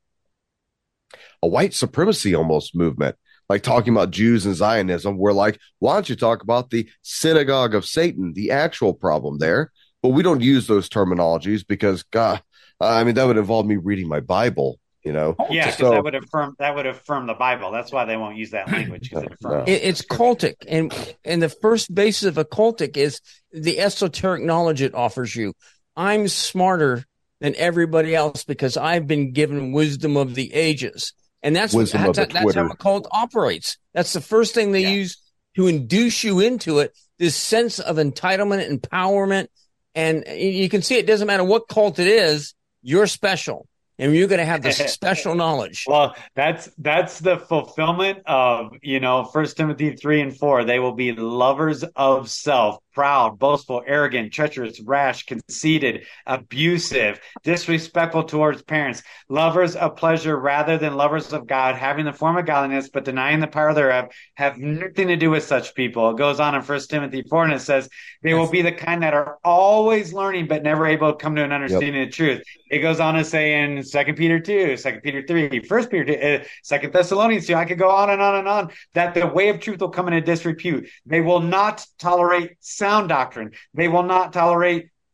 white supremacy almost movement, like talking about Jews and Zionism. We're like, why don't you talk about the synagogue of Satan, the actual problem there? But we don't use those terminologies because, God, I mean, that would involve me reading my Bible, you know? Yeah, because that would affirm the Bible. That's why they won't use that language, because it affirms. It's cultic, and the first basis of a cultic is the esoteric knowledge it offers you. I'm smarter than everybody else because I've been given wisdom of the ages. And that's how a cult operates. That's the first thing they use to induce you into it, this sense of entitlement, empowerment. And you can see it doesn't matter what cult it is, you're special. And you're going to have this special knowledge. Well, that's the fulfillment of, 1 Timothy 3 and 4. They will be lovers of self, proud, boastful, arrogant, treacherous, rash, conceited, abusive, disrespectful towards parents, lovers of pleasure rather than lovers of God, having the form of godliness, but denying the power thereof, have nothing to do with such people. It goes on in 1 Timothy 4, and it says, they will be the kind that are always learning, but never able to come to an understanding of the truth. It goes on to say in 2 Peter 2, 2 Peter 3, 1 Peter 2, 2 Thessalonians 2, I could go on and on and on, that the way of truth will come in a disrepute. They will not tolerate sound doctrine. They will not tolerate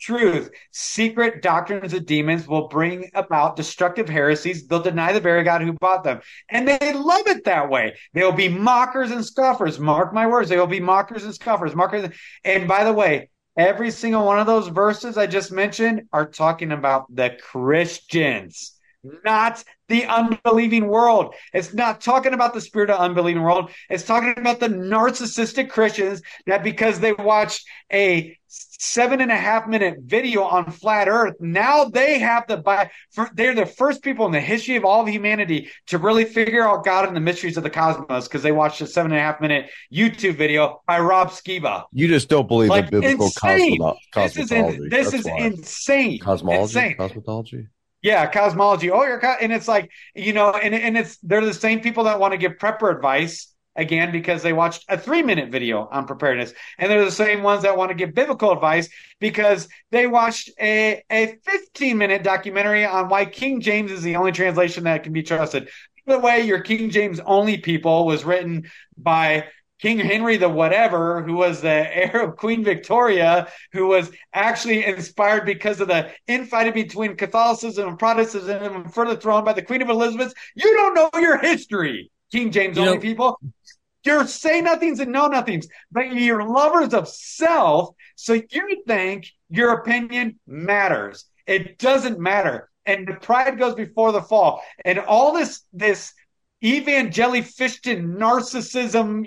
truth. Secret doctrines of demons will bring about destructive heresies. They'll deny the very God who bought them. And they love it that way. They'll be mockers and scoffers. Mark my words. They will be mockers and scoffers. And by the way, every single one of those verses I just mentioned are talking about the Christians, not the unbelieving world. It's not talking about the spirit of unbelieving world. It's talking about the narcissistic Christians that because they watched a 7.5-minute video on flat earth, now they have they're the first people in the history of all of humanity to really figure out God and the mysteries of the cosmos because they watched a 7.5-minute YouTube video by Rob Skiba. You just don't believe in biblical cosmology. This is insane. Cosmology? Yeah, cosmology. And it's like, and they're the same people that want to give prepper advice, again, because they watched a 3-minute video on preparedness. And they're the same ones that want to give biblical advice because they watched a 15-minute documentary on why King James is the only translation that can be trusted. By the way, your King James only people was written by King Henry the whatever, who was the heir of Queen Victoria, who was actually inspired because of the infighting between Catholicism and Protestantism for the throne by the Queen of Elizabeth. You don't know your history, King James only people. You're say-nothings and know-nothings, but you're lovers of self, so you think your opinion matters. It doesn't matter. And the pride goes before the fall. And all this evangelifistic narcissism,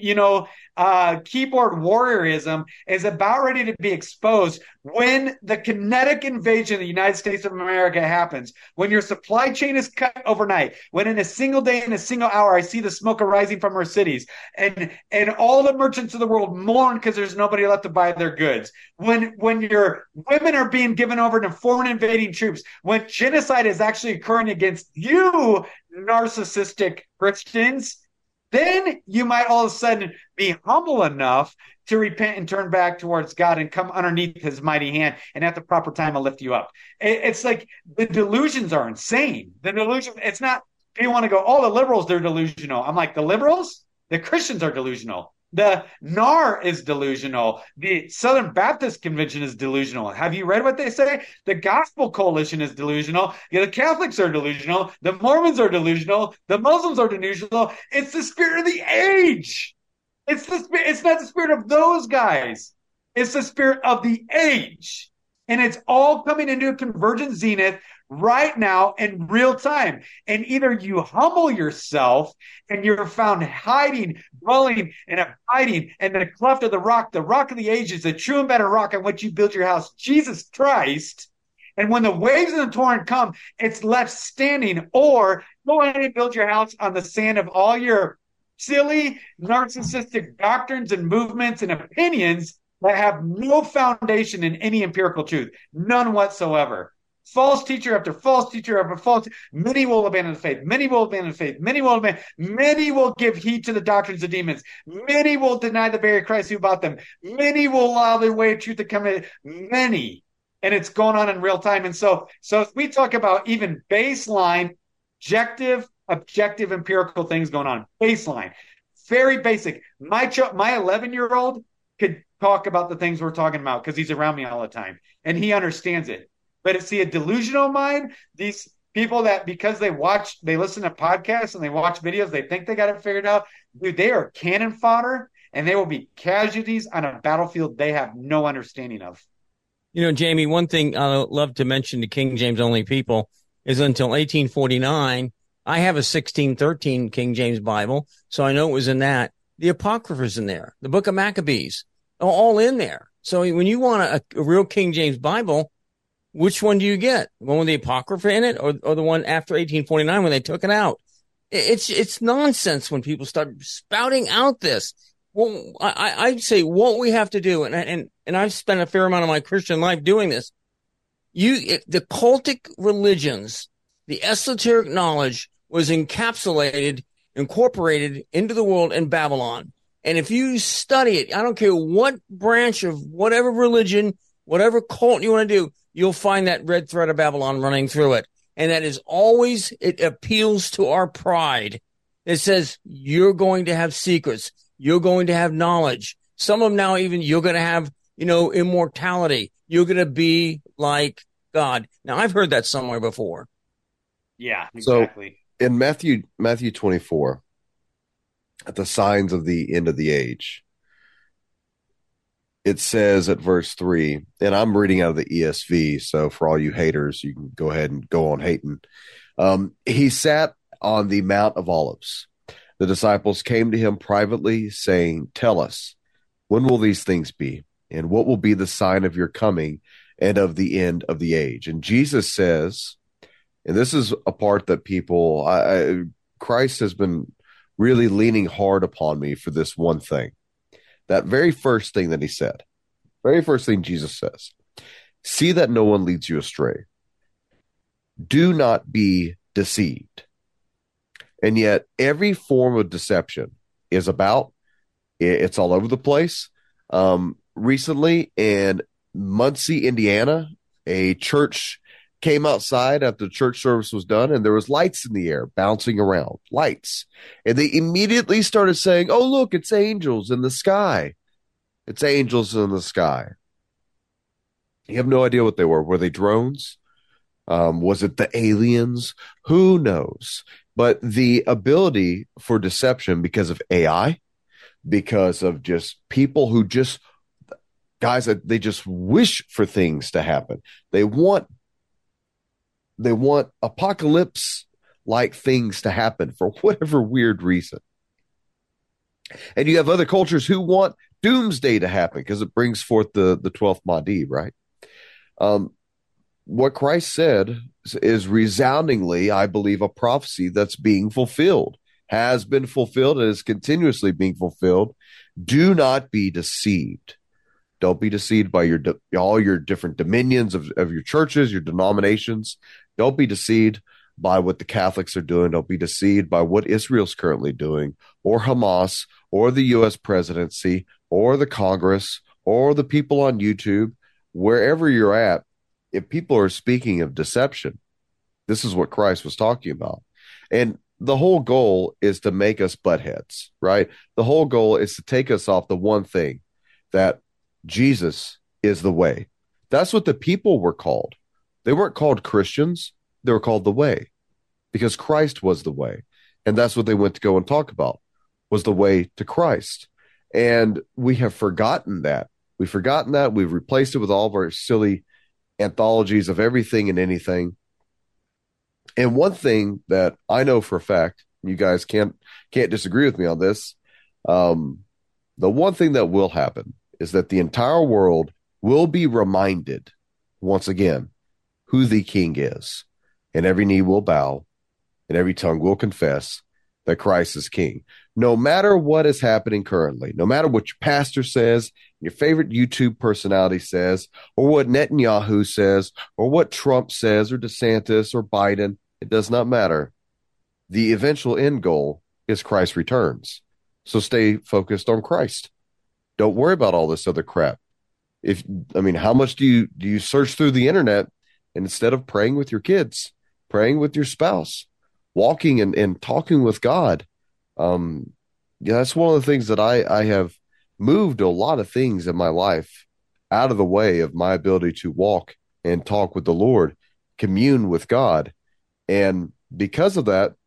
keyboard warriorism is about ready to be exposed when the kinetic invasion of the United States of America happens, when your supply chain is cut overnight, when in a single day, in a single hour, I see the smoke arising from our cities, and all the merchants of the world mourn because there's nobody left to buy their goods, when your women are being given over to foreign invading troops, when genocide is actually occurring against you, narcissistic Christians, then you might all of a sudden be humble enough to repent and turn back towards God and come underneath his mighty hand, and at the proper time, I'll lift you up. It's like the delusions are insane. It's not, people want to go, the liberals, they're delusional. I'm like, the liberals? The Christians are delusional. The NAR is delusional. The Southern Baptist Convention is delusional. Have you read what they say? The Gospel Coalition is delusional. The Catholics are delusional. The Mormons are delusional. The Muslims are delusional. It's the spirit of the age. It's not the spirit of those guys. It's the spirit of the age. And it's all coming into a convergent zenith right now in real time. And either you humble yourself and you're found hiding, dwelling, and abiding in the cleft of the rock of the ages, the true and better rock on which you build your house, Jesus Christ. And when the waves and the torrent come, it's left standing, or go ahead and build your house on the sand of all your silly, narcissistic doctrines and movements and opinions that have no foundation in any empirical truth, none whatsoever. False teacher after false teacher after false. Many will abandon the faith. Many will abandon the faith. Many will give heed to the doctrines of demons. Many will deny the very Christ who bought them. Many will allow the way of truth to come in. Many. And it's going on in real time. And so if we talk about even baseline, objective empirical things going on. Baseline. Very basic. My 11-year-old could talk about the things we're talking about because he's around me all the time. And he understands it. But see, a delusional mind, these people that because they listen to podcasts and they watch videos, they think they got it figured out. Dude, they are cannon fodder, and they will be casualties on a battlefield they have no understanding of. Jamie, one thing I love to mention to King James only people is until 1849, I have a 1613 King James Bible, so I know it was in that. The Apocrypha's in there. The Book of Maccabees, all in there. So when you want a real King James Bible, which one do you get? The one with the Apocrypha in it, or the one after 1849 when they took it out? It's nonsense when people start spouting out this. Well, I'd say what we have to do, and I've spent a fair amount of my Christian life doing this. The cultic religions, the esoteric knowledge was incorporated into the world in Babylon. And if you study it, I don't care what branch of whatever religion, whatever cult you want to do, you'll find that red thread of Babylon running through it. And that is always, it appeals to our pride. It says, you're going to have secrets. You're going to have knowledge. Some of them now even, you're going to have immortality. You're going to be like God. Now, I've heard that somewhere before. Yeah, exactly. So in Matthew 24, at the signs of the end of the age, it says at verse 3, and I'm reading out of the ESV, so for all you haters, you can go ahead and go on hating. He sat on the Mount of Olives. The disciples came to him privately, saying, "Tell us, when will these things be? And what will be the sign of your coming and of the end of the age?" And Jesus says, and this is a part that Christ has been really leaning hard upon me for this one thing. That very first thing that he said, very first thing Jesus says, "See that no one leads you astray. Do not be deceived." And yet every form of deception is it's all over the place. Recently in Muncie, Indiana, a church came outside after the church service was done, and there was lights in the air bouncing around, lights. And they immediately started saying, "Oh, look, it's angels in the sky. It's angels in the sky." You have no idea what they were. Were they drones? Was it the aliens? Who knows? But the ability for deception because of AI, because of just people who just, guys, that they just wish for things to happen. They want apocalypse like things to happen for whatever weird reason. And you have other cultures who want doomsday to happen because it brings forth the 12th Mahdi, right? What Christ said is resoundingly, I believe, a prophecy that's being fulfilled, has been fulfilled, and is continuously being fulfilled. Do not be deceived. Don't be deceived by all your different dominions of your churches, your denominations. Don't be deceived by what the Catholics are doing. Don't be deceived by what Israel's currently doing, or Hamas, or the U.S. presidency, or the Congress, or the people on YouTube, wherever you're at. If people are speaking of deception, this is what Christ was talking about. And the whole goal is to make us buttheads, right? The whole goal is to take us off the one thing, that Jesus is the way. That's what the people were called. They weren't called Christians. They were called the way, because Christ was the way. And that's what they went to go and talk about, was the way to Christ. And we have forgotten that. We've forgotten that. We've replaced it with all of our silly anthologies of everything and anything. And one thing that I know for a fact, you guys can't disagree with me on this. The one thing that will happen is that the entire world will be reminded once again who the King is, and every knee will bow and every tongue will confess that Christ is King. No matter what is happening currently, no matter what your pastor says, your favorite YouTube personality says, or what Netanyahu says, or what Trump says, or DeSantis, or Biden, it does not matter. The eventual end goal is Christ returns. So stay focused on Christ. Don't worry about all this other crap. How much do you search through the internet, and instead of praying with your kids, praying with your spouse, walking and talking with God? That's one of the things that I have moved a lot of things in my life out of the way of my ability to walk and talk with the Lord, commune with God. And because of that,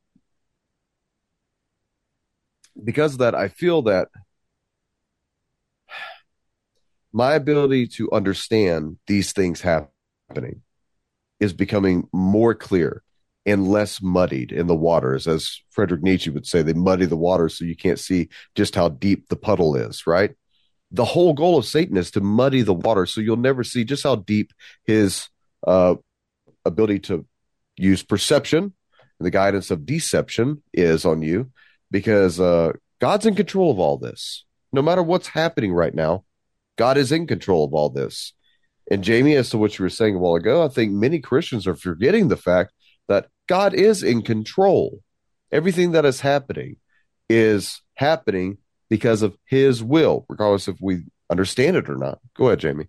I feel that my ability to understand these things happening is becoming more clear and less muddied in the waters. As Friedrich Nietzsche would say, they muddy the water so you can't see just how deep the puddle is, right? The whole goal of Satan is to muddy the water so you'll never see just how deep his ability to use perception and the guidance of deception is on you, because God's in control of all this. No matter what's happening right now, God is in control of all this. And Jamie, as to what you were saying a while ago, I think many Christians are forgetting the fact that God is in control. Everything that is happening because of his will, regardless if we understand it or not. Go ahead, Jamie.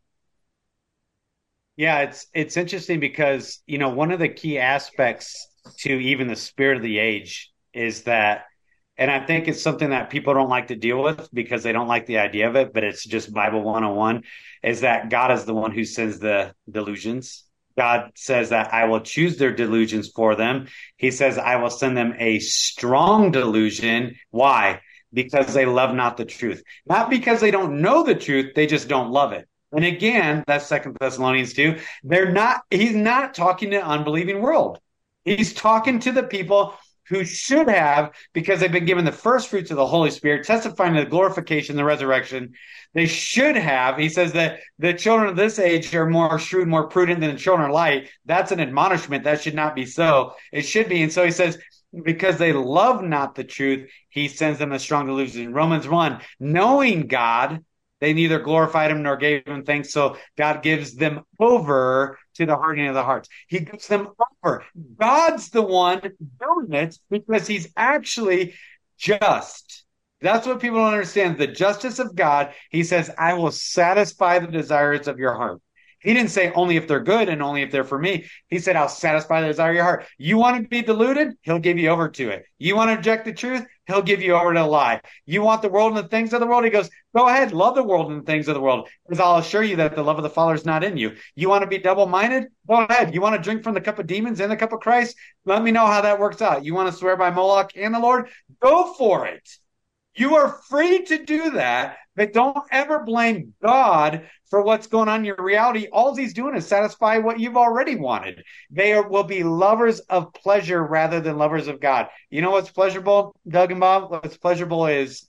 Yeah, it's interesting because, one of the key aspects to even the spirit of the age is that And I think it's something that people don't like to deal with because they don't like the idea of it, but it's just Bible 101, is that God is the one who sends the delusions. God says that I will choose their delusions for them. He says, I will send them a strong delusion. Why? Because they love not the truth. Not because they don't know the truth, they just don't love it. And again, that's 2 Thessalonians 2. He's not talking to unbelieving world. He's talking to the people who should have, because they've been given the first fruits of the Holy Spirit, testifying to the glorification, the resurrection. They should have. He says that the children of this age are more shrewd, more prudent than the children of light. That's an admonishment. That should not be so. It should be. And so he says, because they love not the truth, he sends them a strong delusion. In Romans 1, knowing God, they neither glorified him nor gave him thanks. So God gives them over to the hardening of the hearts. He gives them over. God's the one doing it because he's actually just. That's what people don't understand. The justice of God. He says, I will satisfy the desires of your heart. He didn't say only if they're good and only if they're for me. He said, I'll satisfy the desire of your heart. You want to be deluded? He'll give you over to it. You want to reject the truth? He'll give you over to a lie. You want the world and the things of the world? He goes, go ahead, love the world and the things of the world, because I'll assure you that the love of the Father is not in you. You want to be double-minded? Go ahead. You want to drink from the cup of demons and the cup of Christ? Let me know how that works out. You want to swear by Moloch and the Lord? Go for it. You are free to do that, but don't ever blame God for what's going on in your reality. All he's doing is satisfy what you've already wanted. They will be lovers of pleasure rather than lovers of God. You know what's pleasurable, Doug and Bob? What's pleasurable is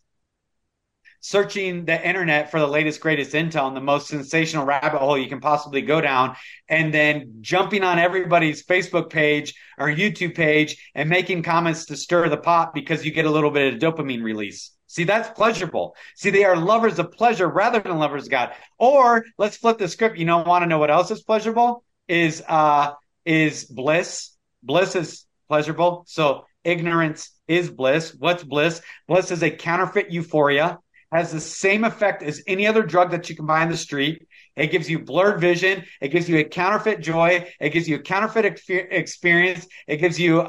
searching the internet for the latest, greatest intel and the most sensational rabbit hole you can possibly go down, and then jumping on everybody's Facebook page or YouTube page and making comments to stir the pot because you get a little bit of dopamine release. See, that's pleasurable. See, they are lovers of pleasure rather than lovers of God. Or let's flip the script. You don't want to know what else is pleasurable? Is bliss. Bliss is pleasurable. So ignorance is bliss. What's bliss? Bliss is a counterfeit euphoria. Has the same effect as any other drug that you can buy on the street. It gives you blurred vision. It gives you a counterfeit joy. It gives you a counterfeit experience. It gives you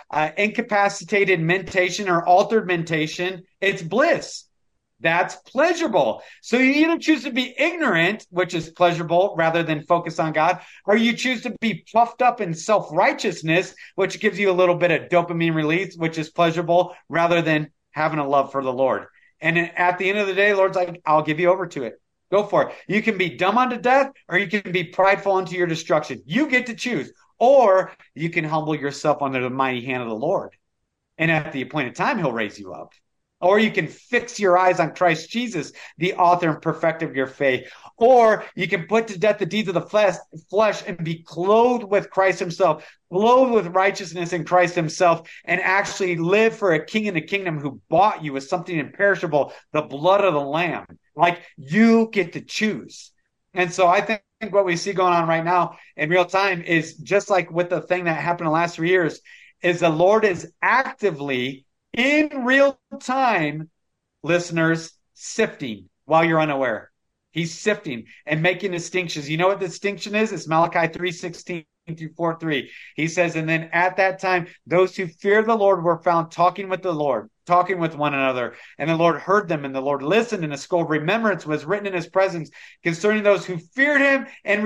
incapacitated mentation or altered mentation. It's bliss. That's pleasurable. So you either choose to be ignorant, which is pleasurable, rather than focus on God, or you choose to be puffed up in self-righteousness, which gives you a little bit of dopamine release, which is pleasurable, rather than having a love for the Lord. And at the end of the day, the Lord's like, I'll give you over to it. Go for it. You can be dumb unto death, or you can be prideful unto your destruction. You get to choose. Or you can humble yourself under the mighty hand of the Lord. And at the appointed time, he'll raise you up. Or you can fix your eyes on Christ Jesus, the author and perfecter of your faith. Or you can put to death the deeds of the flesh and be clothed with Christ himself, clothed with righteousness in Christ himself, and actually live for a king in the kingdom who bought you with something imperishable, the blood of the Lamb. Like, you get to choose. And so I think what we see going on right now in real time is just like with the thing that happened in the last 3 years, is the Lord is actively in real time, listeners, sifting while you're unaware. He's sifting and making distinctions. You know what the distinction is? It's Malachi 3:16 through 4:3. He says, and then at that time, those who fear the Lord were found talking with the Lord, talking with one another. And the Lord heard them, and the Lord listened, and a scroll of remembrance was written in his presence concerning those who feared him and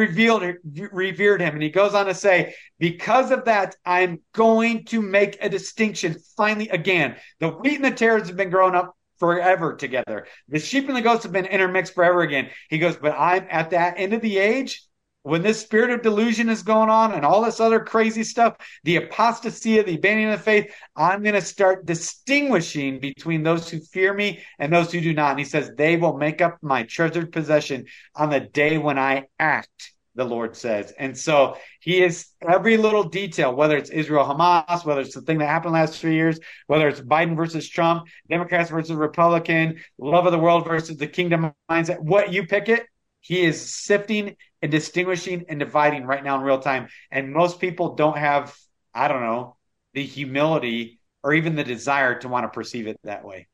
revered him. And he goes on to say, because of that, I'm going to make a distinction finally again. The wheat and the tares have been growing up forever together. The sheep and the goats have been intermixed forever again. He goes, but I'm at that end of the age, when this spirit of delusion is going on and all this other crazy stuff, the apostasy of the abandoning of the faith, I'm going to start distinguishing between those who fear me and those who do not. And he says, they will make up my treasured possession on the day when I act, the Lord says. And so he is every little detail, whether it's Israel, Hamas, whether it's the thing that happened last 3 years, whether it's Biden versus Trump, Democrats versus Republican, love of the world versus the kingdom mindset, what you pick it, he is sifting and distinguishing and dividing right now in real time. And most people don't have, I don't know, the humility or even the desire to want to perceive it that way.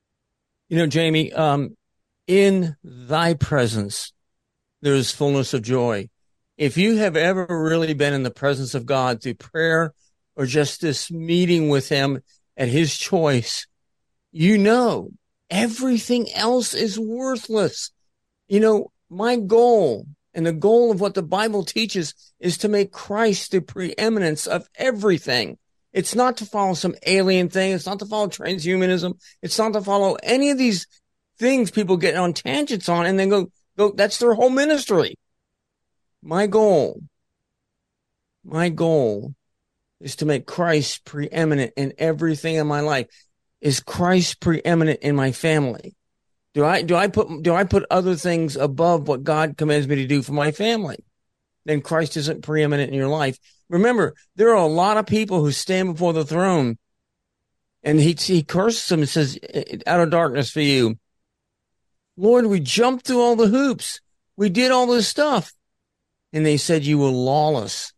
You know, Jamie, in thy presence, there is fullness of joy. If you have ever really been in the presence of God through prayer or just this meeting with him at his choice, you know, everything else is worthless. My goal and the goal of what the Bible teaches is to make Christ the preeminence of everything. It's not to follow some alien thing. It's not to follow transhumanism. It's not to follow any of these things people get on tangents on and then go, that's their whole ministry. My goal is to make Christ preeminent in everything in my life. Is Christ preeminent in my family? Do I put other things above what God commands me to do for my family? Then Christ isn't preeminent in your life. Remember, there are a lot of people who stand before the throne and he curses them and says, out of darkness for you. Lord, we jumped through all the hoops. We did all this stuff. And they said, you were lawless.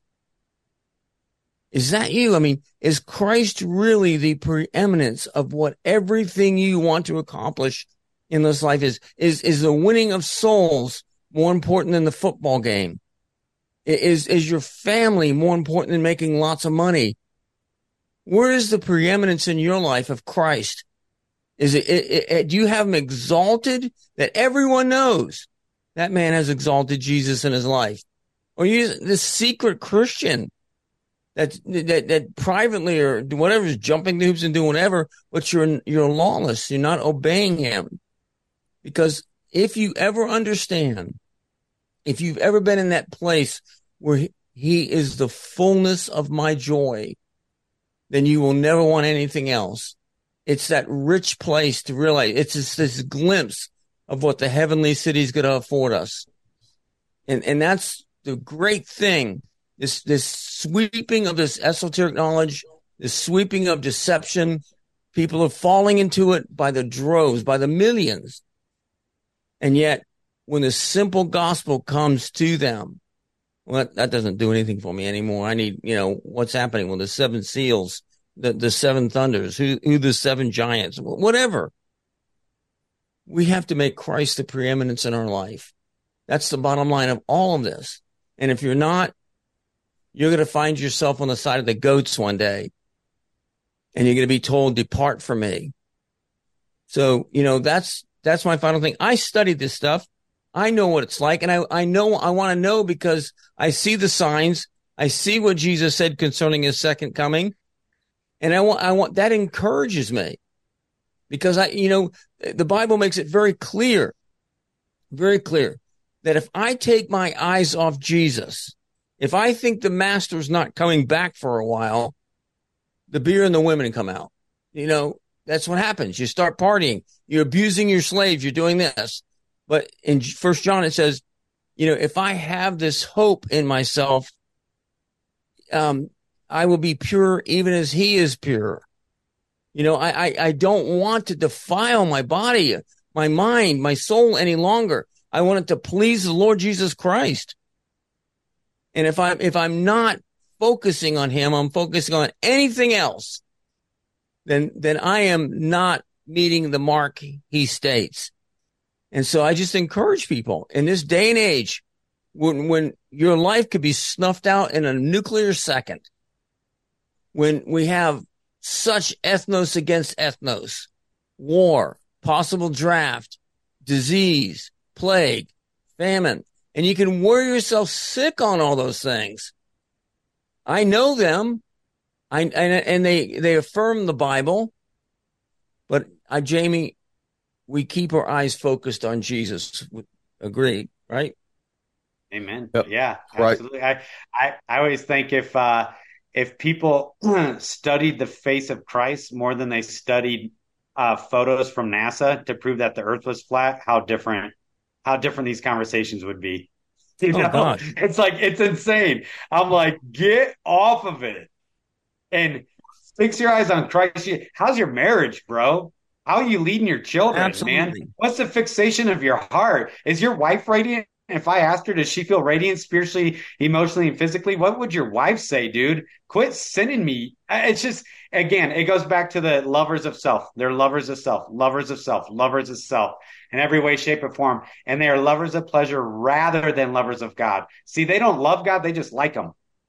Is that you? I mean, is Christ really the preeminence of what everything you want to accomplish in this life is? Is the winning of souls more important than the football game? Is your family more important than making lots of money? Where is the preeminence in your life of Christ? Is do you have him exalted that everyone knows that man has exalted Jesus in his life? Or you this secret Christian that privately or whatever is jumping the hoops and doing whatever, but you're lawless. You're not obeying him. Because if you ever understand, if you've ever been in that place where he is the fullness of my joy, then you will never want anything else. It's that rich place to realize it's just this glimpse of what the heavenly city is going to afford us. And that's the great thing. This sweeping of this esoteric knowledge, this sweeping of deception, people are falling into it by the droves, by the millions. And yet, when the simple gospel comes to them, well, that doesn't do anything for me anymore. I need, what's happening with the seven seals, the seven thunders, who the seven giants, whatever. We have to make Christ the preeminence in our life. That's the bottom line of all of this. And if you're not, you're going to find yourself on the side of the goats one day. And you're going to be told, depart from me. So, that's my final thing. I studied this stuff. I know what it's like. And I want to know because I see the signs. I see what Jesus said concerning his second coming. And I want that encourages me because the Bible makes it very clear that if I take my eyes off Jesus, if I think the master's not coming back for a while, the beer and the women come out. That's what happens. You start partying. You're abusing your slaves. You're doing this. But in 1 John, it says, if I have this hope in myself, I will be pure even as he is pure. I don't want to defile my body, my mind, my soul any longer. I want it to please the Lord Jesus Christ. And if I'm not focusing on him, I'm focusing on anything else, then I am not meeting the mark he states. And so I just encourage people in this day and age, when your life could be snuffed out in a nuclear second, when we have such ethnos against ethnos, war, possible draft, disease, plague, famine, and you can wear yourself sick on all those things. I know them. And they affirm the Bible, but Jamie, we keep our eyes focused on Jesus. Agreed, right? Amen. Yep. Yeah, absolutely. Right. I always think if people studied the face of Christ more than they studied photos from NASA to prove that the Earth was flat, how different these conversations would be. God. It's insane. I'm like, get off of it. And fix your eyes on Christ. How's your marriage, bro? How are you leading your children, Absolutely. man? What's the fixation of your heart? Is your wife radiant? If I asked her, does she feel radiant spiritually, emotionally, and physically? What would your wife say, dude? Quit sending me. It's just, again, it goes back to the lovers of self. They're lovers of self, lovers of self, lovers of self in every way, shape, or form. And they are lovers of pleasure rather than lovers of God. See, they don't love God. They just like him.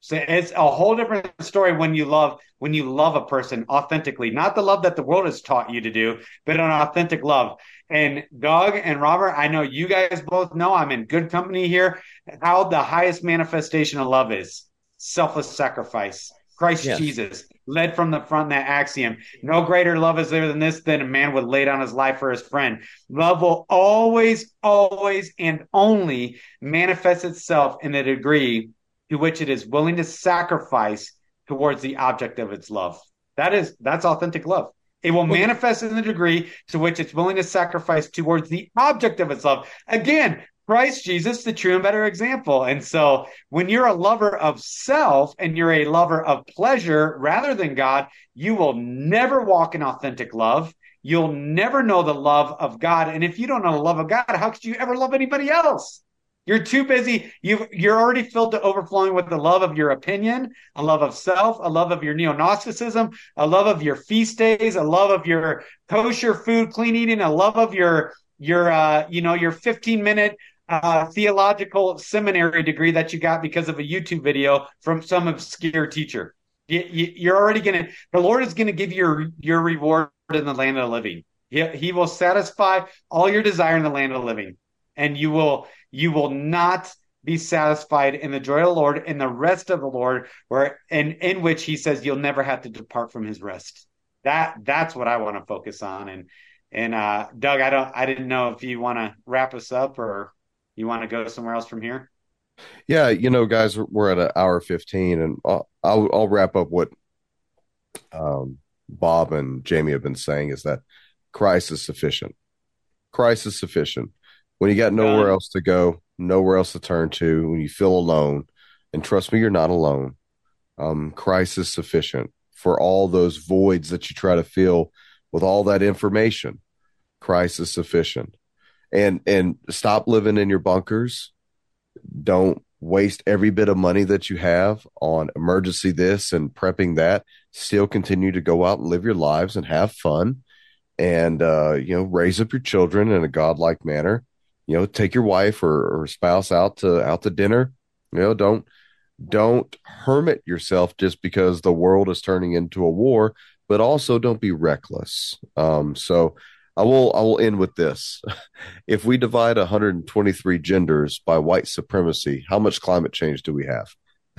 So it's a whole different story when you love a person authentically, not the love that the world has taught you to do, but an authentic love. And Doug and Robert, I know you guys both know I'm in good company here. How the highest manifestation of love is selfless sacrifice. Christ Jesus led from the front that axiom. No greater love is there than this, than a man would lay down his life for his friend. Love will always, always, and only manifest itself in the degree to which it is willing to sacrifice towards the object of its love. That's authentic love. It will manifest in the degree to which it's willing to sacrifice towards the object of its love. Again, Christ Jesus, the true and better example. And so when you're a lover of self and you're a lover of pleasure rather than God, you will never walk in authentic love. You'll never know the love of God. And if you don't know the love of God, how could you ever love anybody else? You're too busy. You're already filled to overflowing with the love of your opinion, a love of self, a love of your neo-Gnosticism, a love of your feast days, a love of your kosher food, clean eating, a love of your 15-minute theological seminary degree that you got because of a YouTube video from some obscure teacher. You're already the Lord is going to give you your reward in the land of the living. He will satisfy all your desire in the land of the living. And you will not be satisfied in the joy of the Lord and the rest of the Lord, in which he says you'll never have to depart from his rest. That's what I want to focus on. And Doug, I didn't know if you want to wrap us up or you want to go somewhere else from here? Yeah, guys, we're at an hour 15, and I'll wrap up what Bob and Jamie have been saying is that Christ is sufficient. Christ is sufficient. When you got nowhere else to go, nowhere else to turn to, when you feel alone, and trust me, you're not alone. Christ is sufficient for all those voids that you try to fill with all that information. Christ is sufficient. And stop living in your bunkers. Don't waste every bit of money that you have on emergency this and prepping that. Still continue to go out and live your lives and have fun and, raise up your children in a godlike manner. Take your wife or spouse out to dinner. Don't hermit yourself just because the world is turning into a war, but also don't be reckless. So I will end with this. If we divide 123 genders by white supremacy, how much climate change do we have?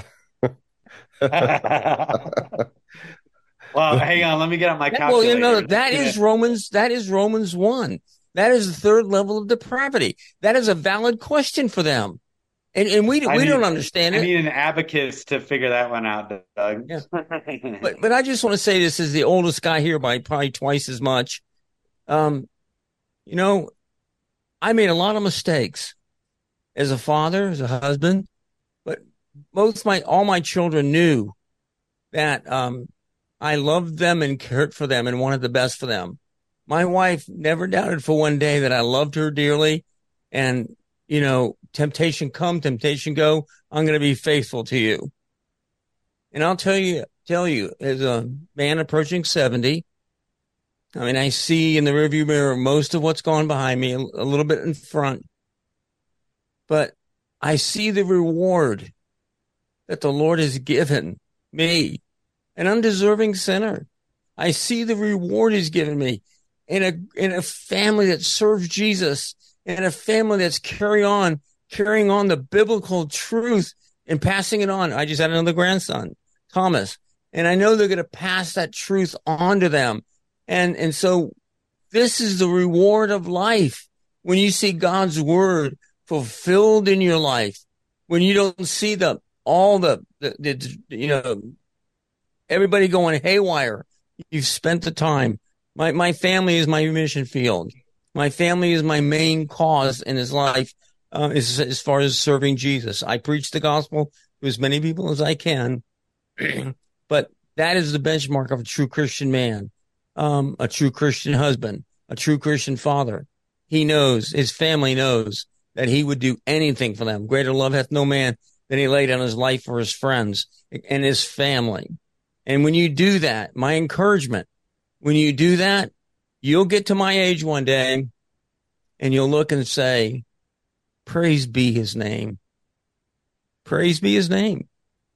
Well, hang on, let me get out my calculator. Well, that is Romans 1. That is the third level of depravity. That is a valid question for them. And we don't understand it. I need an abacus to figure that one out, Doug. Yeah. But I just want to say this is the oldest guy here by probably twice as much. I made a lot of mistakes as a father, as a husband, but all my children knew that I loved them and cared for them and wanted the best for them. My wife never doubted for one day that I loved her dearly. And, temptation come, temptation go. I'm going to be faithful to you. And I'll tell you, as a man approaching 70, I see in the rearview mirror most of what's gone behind me, a little bit in front. But I see the reward that the Lord has given me, an undeserving sinner. I see the reward he's given me in a family that serves Jesus, in a family that's carrying on the biblical truth and passing it on. I just had another grandson, Thomas, and I know they're going to pass that truth on to them. And so this is the reward of life. When you see God's word fulfilled in your life, when you don't see everybody going haywire, you've spent the time. My family is my mission field. My family is my main cause in his life, as far as serving Jesus. I preach the gospel to as many people as I can, but that is the benchmark of a true Christian man, a true Christian husband, a true Christian father. His family knows that he would do anything for them. Greater love hath no man than he laid down his life for his friends and his family. And when you do that, my encouragement, when you do that, you'll get to my age one day and you'll look and say, praise be his name. Praise be his name.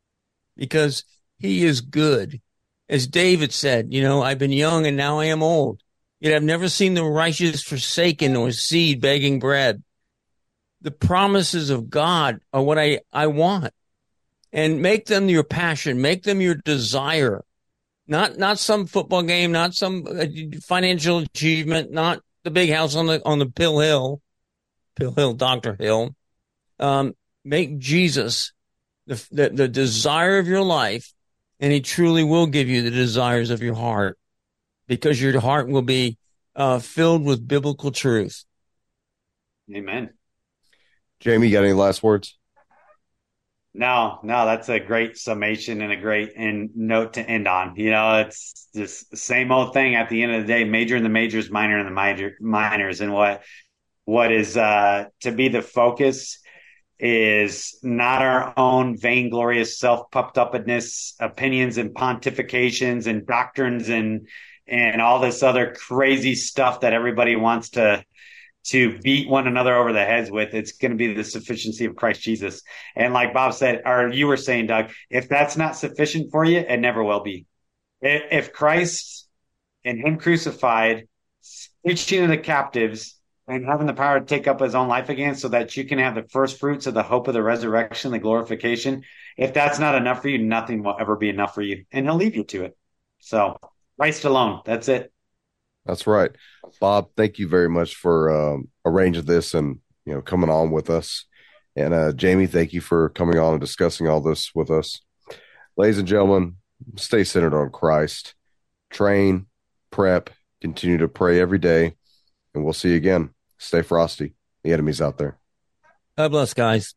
because he is good. As David said, I've been young and now I am old. Yet I've never seen the righteous forsaken or seed begging bread. The promises of God are what I want. And make them your passion. Make them your desire. Not some football game, not some financial achievement, not the big house on the Pill Hill, Dr. Hill. Make Jesus the desire of your life, and he truly will give you the desires of your heart, because your heart will be filled with biblical truth. Amen. Jamie, you got any last words? No, that's a great summation and a great note to end on. It's just the same old thing at the end of the day, major in the majors, minor in the minors. And what is to be the focus is not our own vainglorious self-puffed-upness opinions and pontifications and doctrines and all this other crazy stuff that everybody wants to beat one another over the heads with. It's going to be the sufficiency of Christ Jesus. And like Bob said, or you were saying, Doug, if that's not sufficient for you, it never will be. If Christ and him crucified, preaching to the captives and having the power to take up his own life again so that you can have the first fruits of the hope of the resurrection, the glorification, if that's not enough for you, nothing will ever be enough for you. And he'll leave you to it. So Christ alone, that's it. That's right. Bob, thank you very much for arranging this and coming on with us. And Jamie, thank you for coming on and discussing all this with us. Ladies and gentlemen, stay centered on Christ. Train, prep, continue to pray every day, and we'll see you again. Stay frosty. The enemy's out there. God bless, guys.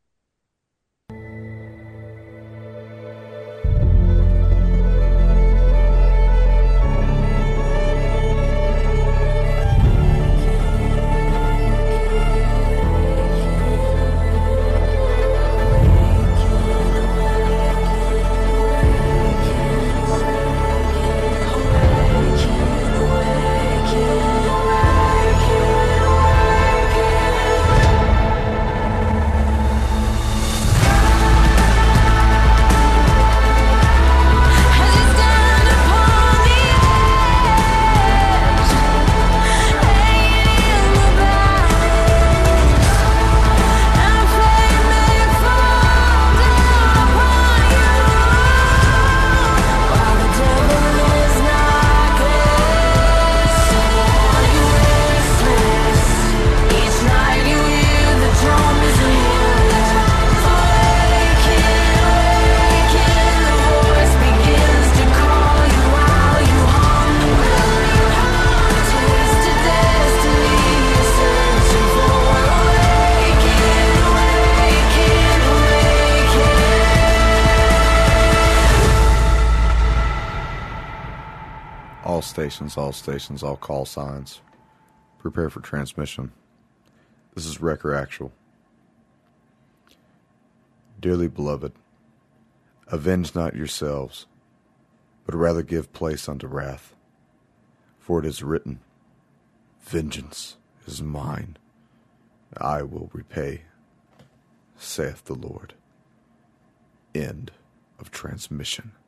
All stations, all call signs. Prepare for transmission. This is Wrecker Actual. Dearly beloved, avenge not yourselves, but rather give place unto wrath. For it is written, vengeance is mine, I will repay, saith the Lord. End of transmission.